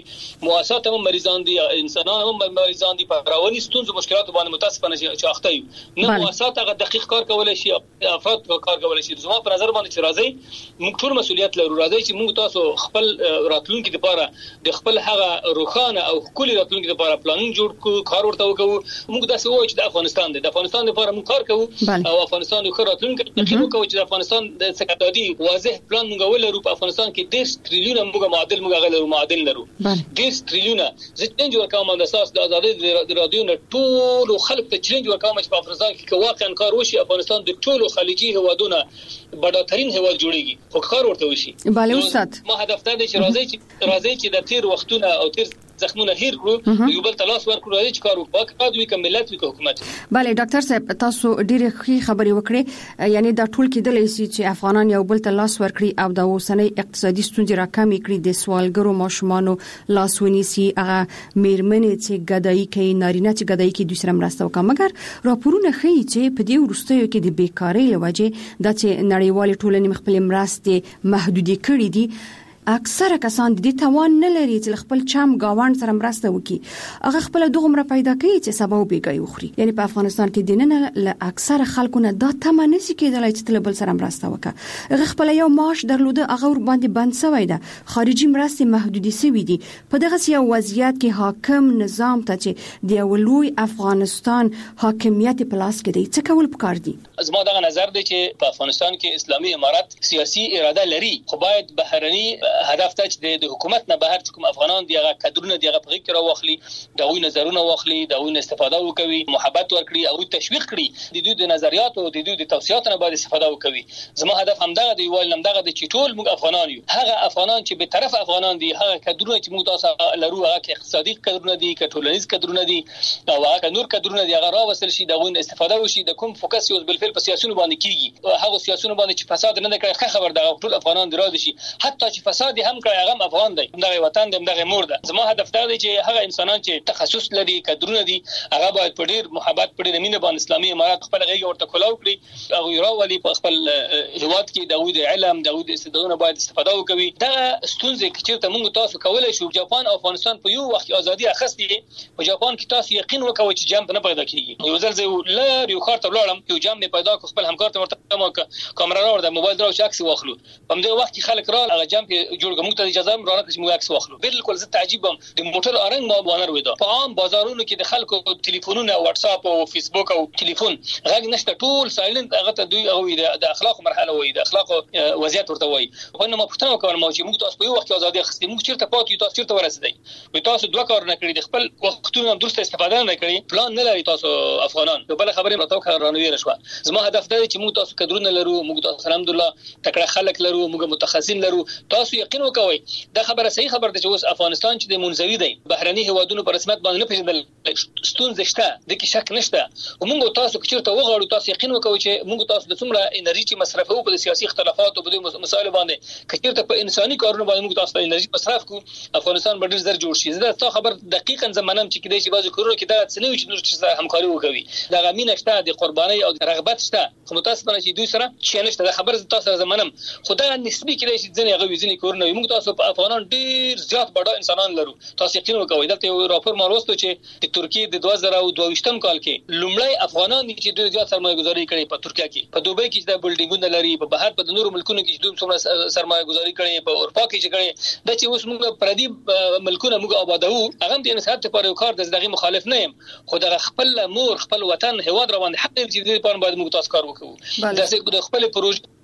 مؤسسات هم مریضان دي انسانان هم مریضان دي په رواني ستونزو مشکلات باندې متاسفانه چې اخته یو نه مؤسسات هغه دقیق کار کولای شي افراد کار کولای شي. زما په نظر باندې چې راځي موږ ټول مسؤلیت لرو راځي چې موږ تاسو خپل راتلونکي لپاره د خپل هغه روخانه او کلی راتلونکي لپاره پلانینګ جوړ کو کار ورته وکړو. موږ داسې وایو چې د افغانستان د افغانستان لپاره موږ کار کوو او افغانستان یو راتلونکي تقریبا کوي چې د افغانستان د سکتادي واضح پلان موږ ولرو. په افغانستان کې 10 تریلیون موږ معادل لرو 10 تریلیون زه چینج ورکوم د اساس د ازادي رادیو نه ټول خلک ته چینج ورکوم چې په افغانستان کې واقعا کار وشي افغانستان د ټولو خلیجي هوادونو بډاترین هواد جوړیږي خو کار ورته وشي. بله استاد ما هدف دا دی چې راځي چې د تیر وختونه او تیر زخمونه هیر کړو یو بل تلاش ورکړو راځي چې کار وکړو دوی کوم ملت وکړو حکومت. بله ډاکټر صاحب تاسو ډیره ښه خبرې وکړې یعنی دا ټول کېدلی شي چې افغانان یو بل تلاش ورکړي او د اوسنۍ اقتصادي ستونزې راکمې کړي د سوالګرو ماشومانو لاس ونیسي هغه میرمنې چې ګدایي کوي نارینه چې ګدایي کوي دوی سره مرسته وکړي. مګر راپورونه ښیي چې په دې وروستیو کې د بیکارۍ له وجې د چې نړیوال ټولنې خپل مرستې محدودې کړې دي اکثره کسان د دې توان نه لري چې خپل چم گاوند سره مرسته وکړي هغه خپل دغه پیدا کوي چې سبا وبېږي وخوري. یعنی په افغانستان کې دینه له اکثره خلکو نه دا تمه نشي کېدلای چې تل بل سره مرسته وکړي هغه خپل یو معاش درلوده هغه ور باندې بند شوی ده خارجي مرستې محدودې شوی دي. په دغه یو وضعیت کې حاکم نظام ته چې د ولوی افغانستان حاکمیت په لاس کې دی څه کول پکار دي؟ زما دغه نظر دی چې په افغانستان کې اسلامي امارت سیاسي اراده لري خو باید بهرني هدف ته چې د حکومت نه بهر کوم افغانان دی هغه کډرونه دی هغه په کې راوخلي دغوی نظرونه واخلي دغوی استفاده وکوي محبت ورکړي او تشویق کړي د دوی د نظریات او د دوی د توصيات نه باید استفاده وکوي. زما هدف همدغه دی ویل همدغه د چټول موږ افغانان یو هغه افغانان چې به طرف افغانان دي هغه کډرونه چې موږ تاسو لرو هغه اقتصادي کډرونه دي کټولنیز کډرونه دي او هغه نور کډرونه دي هغه راوصل شي دغوی استفاده وشي د کوم فوکس یو بل فعل په سیاسيونو باندې کیږي هغه سیاسيونو باندې چې فساد نه کوي خبر دغه ټول افغانان دراد شي حتی چې فساد هم کوي هغه افغان دی دغه وطن دی دغه مور ده. زما هدف دا دی چې هغه انسانان چې تخصص لري کډرونه دي هغه باید په ډیر محبت په ډیر مینه باندې اسلامي امارات خپل غیږ ورته کولاو کړی او راولي په خپل هواد کې داوود علم داوود استعدادونه باید استفاده وکوي. دا ستونزې چې موږ تاسو کولای شو جاپان او افغانستان په یو وخت ازادي اخستې په جاپان کې تاسو یقین وکوي چې جام نه پیدا کیږي. یو ځل زه لار یو خاطر ولاړم یو جام نه پیدا کو خپل همکار ته ورته ما کیمرا راوړم موبایل درو چې عکس واخلو په دې وخت کې خلک را هغه جام کې جوړ کوم ته اجازه هم راکړي چې موږ عکس واخلو. بالکل زه تعجبم د موټر ارنګ ما بانر وېدا په عام بازارونو کې د خلکو ټلیفونونه واتس اپ او فیسبوک او ټلیفون غږ نشته ټول سایلنت هغه ته دوی او د اخلاق مرحله وې د اخلاق وضعیت ورته وې په نو ما پښتنه کوم چې موږ تاسو په یو وخت ازادي اخستې موږ چیرته پاتې تاسو چیرته ورسېدای وې تاسو دوه کار نه کړی د خپل وختونو درسته استفاده نه کړی پلان نه لري تاسو افغانان بل خبرې راته کارانوي رشوه. زما هدف دا چې موږ تاسو کډرونه لرو موږ تاسو الحمدلله تکړه خلک لرو موږ متخصصین لرو تاسو یقین وکوي دا خبره صحیح خبر ده چې اوس افغانستان چې د منځوي دی بهرني هوادونو په رسمیت باندې نه پیژندل ستونزې شته د کې شک نشته او موږ تاسو چیرته وغواړو تاسو یقین وکوي چې موږ تاسو د څومره انرژي چې مصرفو په سیاسي اختلافات او په مسایلو باندې کچیرته په انساني کارونو باندې موږ تاسو انرژي مصرف کو افغانستان به ډیر زر جوړ شي. زه تاسو خبر دقیقاً زمانم چې کېدای شي بعضی کورونه کې دا څنګه چې نور چې همکاري وکوي دا غمینه شته د قرباني او رغبت شته خو متاسفانه چې دوی سره چې نشته دا خبر تاسو زمانم خدای نسبی کېدای شي ځنې غوي ځنې کورونه موږ تاسو په افغانان ډیر زیات بڑا انسانان لرو تاسو یقین وکوي دا یو راپور ما وروسته چې د ترکیه د 2022م کال کې لومړی افغانان چې دوی زیات سرمایه گذاري کړې په ترکیه کې په دوبۍ کې د بلډینګونو لري په بهر په نورو ملکونو کې دوی څومره سرمایه گذاري کړې په اروپا کې چې کړې دا چې اوس موږ پردي ملکونه موږ آبادو هغه د انسانیت لپاره یو کار دغه مخالف نه يم خو د خپل مور خپل وطن هواد روان حق چې دې په باندې موږ تاسو کار وکړو دا چې خپل پروژه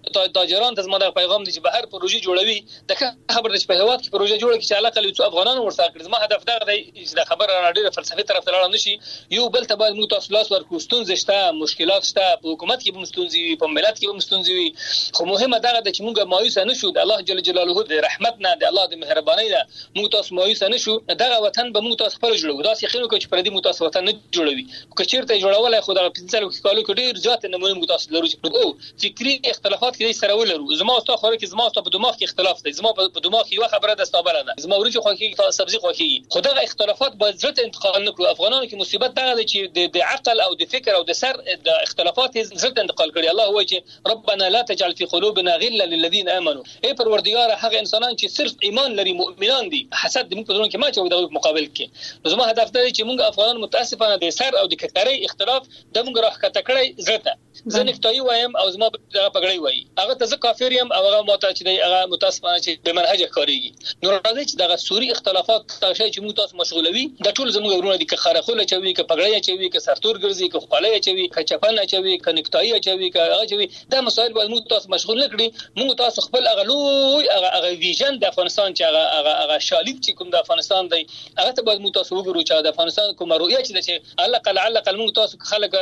تاجران ته زما د پیغام دی چې بهر پروژې جوړوي د خبر د په هواد کې پروژې جوړه کی چې علاقه لې افغانانو ورسره کړ. زما هدف دا دی چې د خبر را ډیره فلسفي طرف ته لاړ نشي. یو بل ته باید موږ تاسو لاس ورکو. ستونزې شته، مشکلات شته، په حکومت کې به ستونزې وي، په ملت کې به ستونزې وي، خو مهمه دا ده چې موږ مایوس نه شو. د الله جل جلاله د رحمت نه، د الله د مهرباني نه موږ تاسو مایوس نه شو. دغه وطن به موږ تاسو خپل جوړو. دا څه خینو چې پردي موږ تاسو وطن نه جوړوي. که چیرته جوړولای خو دا 15 کالو کې ډیر ځات نمونه موږ تاسو لرو چې او فکری اختلافات کې سره ولرو. زما او تاسو خو کې زما او په دماغ کې اختلاف دی. زما په دماغ کې یو خبره ده ستابله ده. زما ورته خو کې تاسو سبزي خو کې خو دغه اختلافات باید ځت انتقال نکړو. افغانانو کې مصیبت دا ده چې د عقل او د فکر او د سر د اختلافات ځت انتقال کړي. الله وایي چې ربنا لا تجعل في قلوبنا غلا للذين امنوا. ای پروردگار هغه انسانان چې صرف ایمان لري، مؤمنان دي، حسد دې موږ په ځون کې ما چې د مقابل کې. زما هدف دا دی چې موږ افغانان متاسفانه د سر او د کتري اختلاف د موږ راخته کړی زړه. زه نکتای وایم او زما دغه پګړی وایي هغه ته زه کافر یم او هغه ماته چې دی هغه متاسفانه چې به منهج کاریږي. نو راځي چې دغه سوري اختلافات تاسو چې موږ تاسو مشغولوي د ټول زموږ ورونه دي، که خرخوله چوي، که پګړی چوي، که سرتور ګرځي، که خپلای چوي، که چپن چوي، که نکتای چوي، که هغه چوي. دا مسائل باید موږ تاسو مشغول نکړي. موږ تاسو خپل هغه لوی هغه ویژن د افغانستان چې هغه شالید چې کوم د افغانستان دی هغه ته باید موږ تاسو وګورو چې د افغانستان کومه رؤیه چې علقه موږ تاسو خلک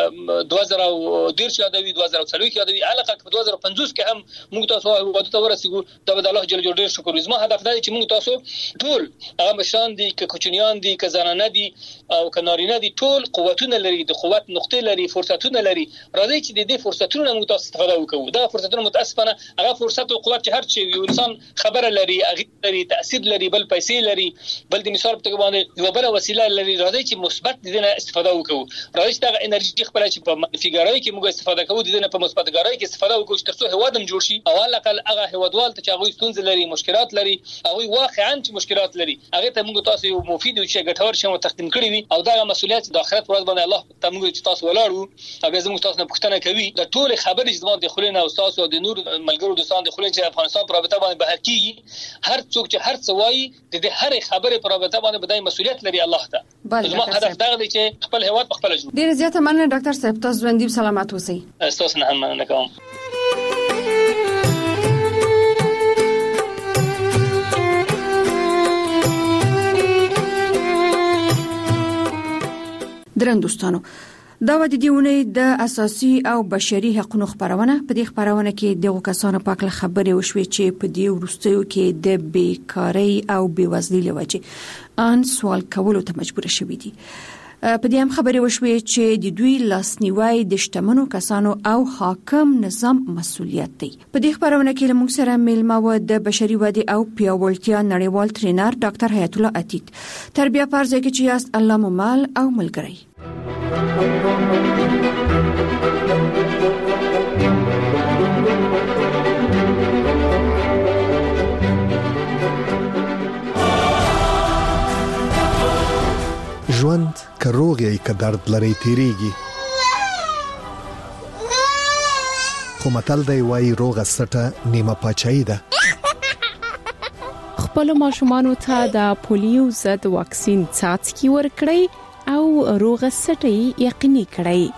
2013 یادوي، 2040 یادوي، علقه 2050 کې هم موږ تاسو واده ته ورسېږو. دا به الله جل جلاله شکر. زما هدف دا دی چې موږ تاسو ټول هغه مشران دي، که کوچنیان دي، که زنانه دي او که نارینه دي، ټول قوتونه لري، د قوت نقطې لري، فرصتونه لري. راځي چې د دې فرصتونو موږ تاسو استفاده وکړو. دا فرصتونه متاسفانه هغه فرصت او قوت چې هر چی یو انسان خبره لري، هغه لري، تاثیر لري، بل پیسې لري، بل د مثال په توګه باندې یو بل وسیله لري. راځي چې مثبت دي نه استفاده وکړو. راځي چې دا انرژي خپل چې په منفیګرای کې موږ استفاده کوو، د نه په مثبتګرای کې استفاده وکړو چې ترڅو هوادم جوړ شي. او الاقل هغه هوادوال ته چې هغه ستونزې لري، مشکلات لري، هغه واقعا چې مشکلات لري، هغه ته موږ تاسو یو مفید او چې ګټور شوم تقدیم کړی وي. او دا مسؤلیت د آخرت ورځ باندې الله ته موږ چې تاسو ولاړو او بیا موږ تاسو نه پوښتنه کوي د ټول خبرې چې زموږ د خلینو او تاسو او د نور ملګرو دوستان د خلینو چې افغانستان پر رابطه باندې بهر کیږي. هر څوک چې هر څه وایي د هر خبرې پر رابطه باندې بدای مسؤلیت لري الله ته. زموږ هدف دا دی چې خپل هیواد خپل جوړ. ډیر زیاته مننه ډاکټر صاحب، تاسو ژوندۍ سلامات اوسئ. تاسو نه هم مننه کوم. درن دوستانو، دا و د دیونې د اساسي او بشري حقوقو خبرونه. په دې خبرونه کې دغه کسانو په اړه خبرې وشوي چې په دې ورستیو کې د بیکاری او بیوزلۍ لوجه ان سوال کولو ته مجبور شوي دي. په دې هم خبرې وشوي چې د دوی لاسنیوي د شتمنو کسانو او حاکم نظام مسؤلیت دی. په دې خبرونه کې موږ سره میلمه و د بشري ودې او پیاوړتیا نړیوال ټرینر ډاکټر حیات الله عتیق. تربیه پرځای کې چې یاست الله مو مال او ملګری. ژوند که روغ یې که درد لري تیریږي، خو متل دی وایي روغه سټه نیمه پاچاهي ده. خپل ماشومانو ته د پولیو ضد واکسین څاڅکي ورکړئ او روغه سټه یقیني کړئ.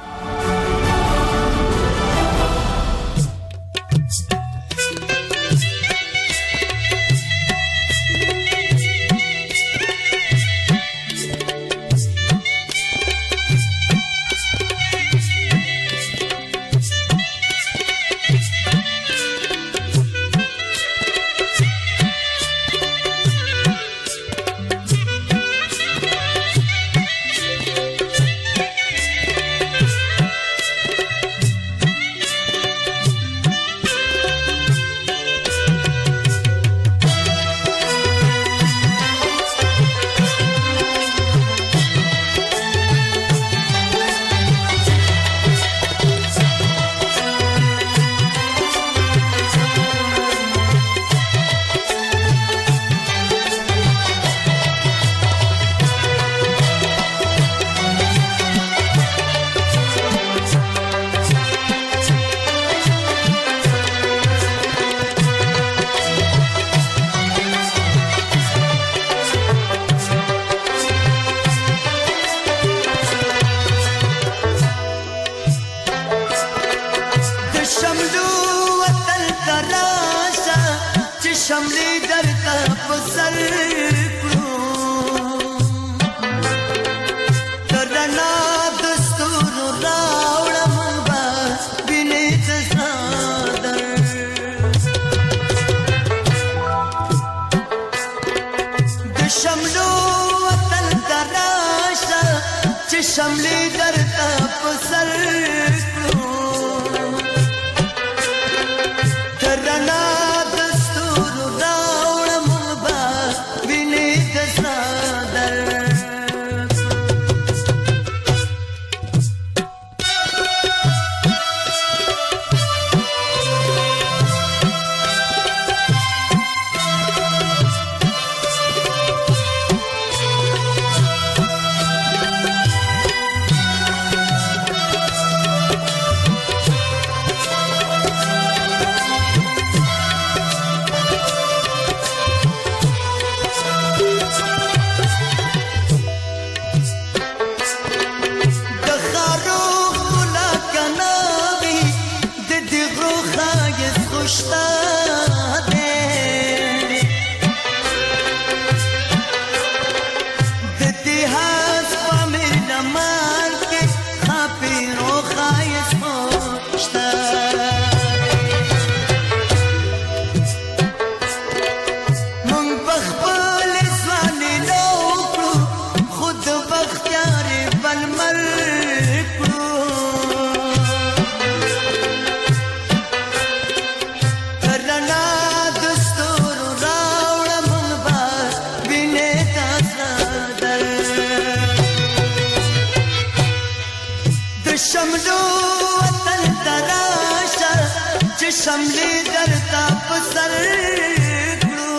شملو وطن تراشه چې شملې درته په سر کړو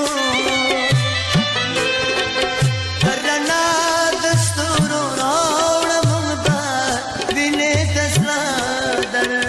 رڼا د ستورو راوړه موږ به وینې د زړه درد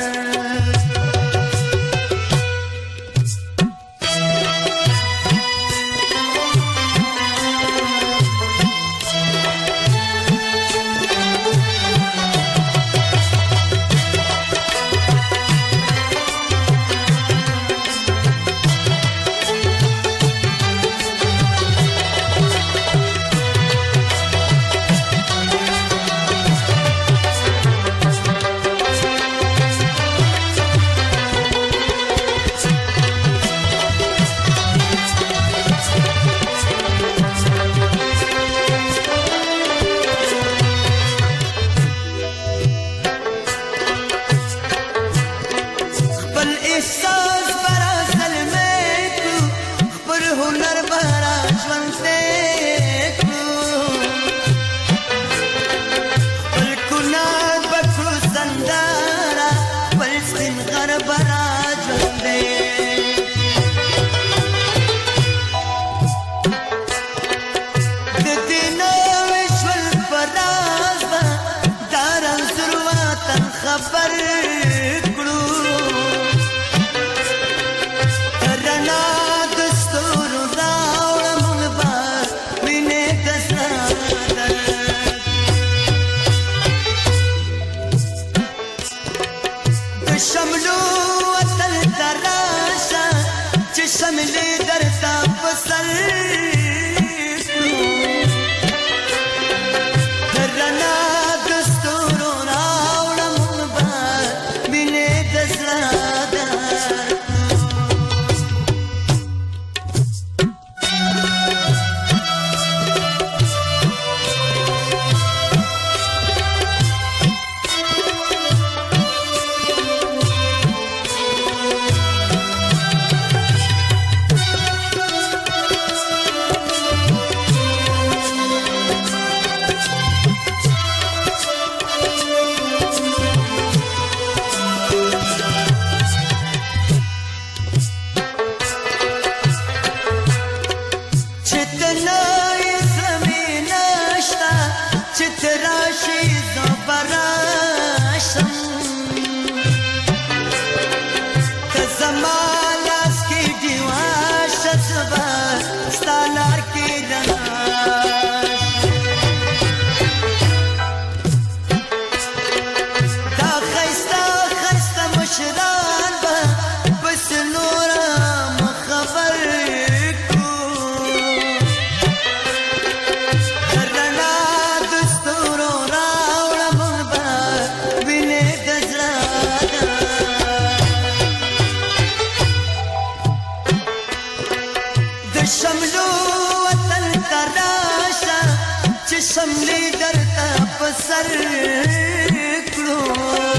شملې درته په سر کړو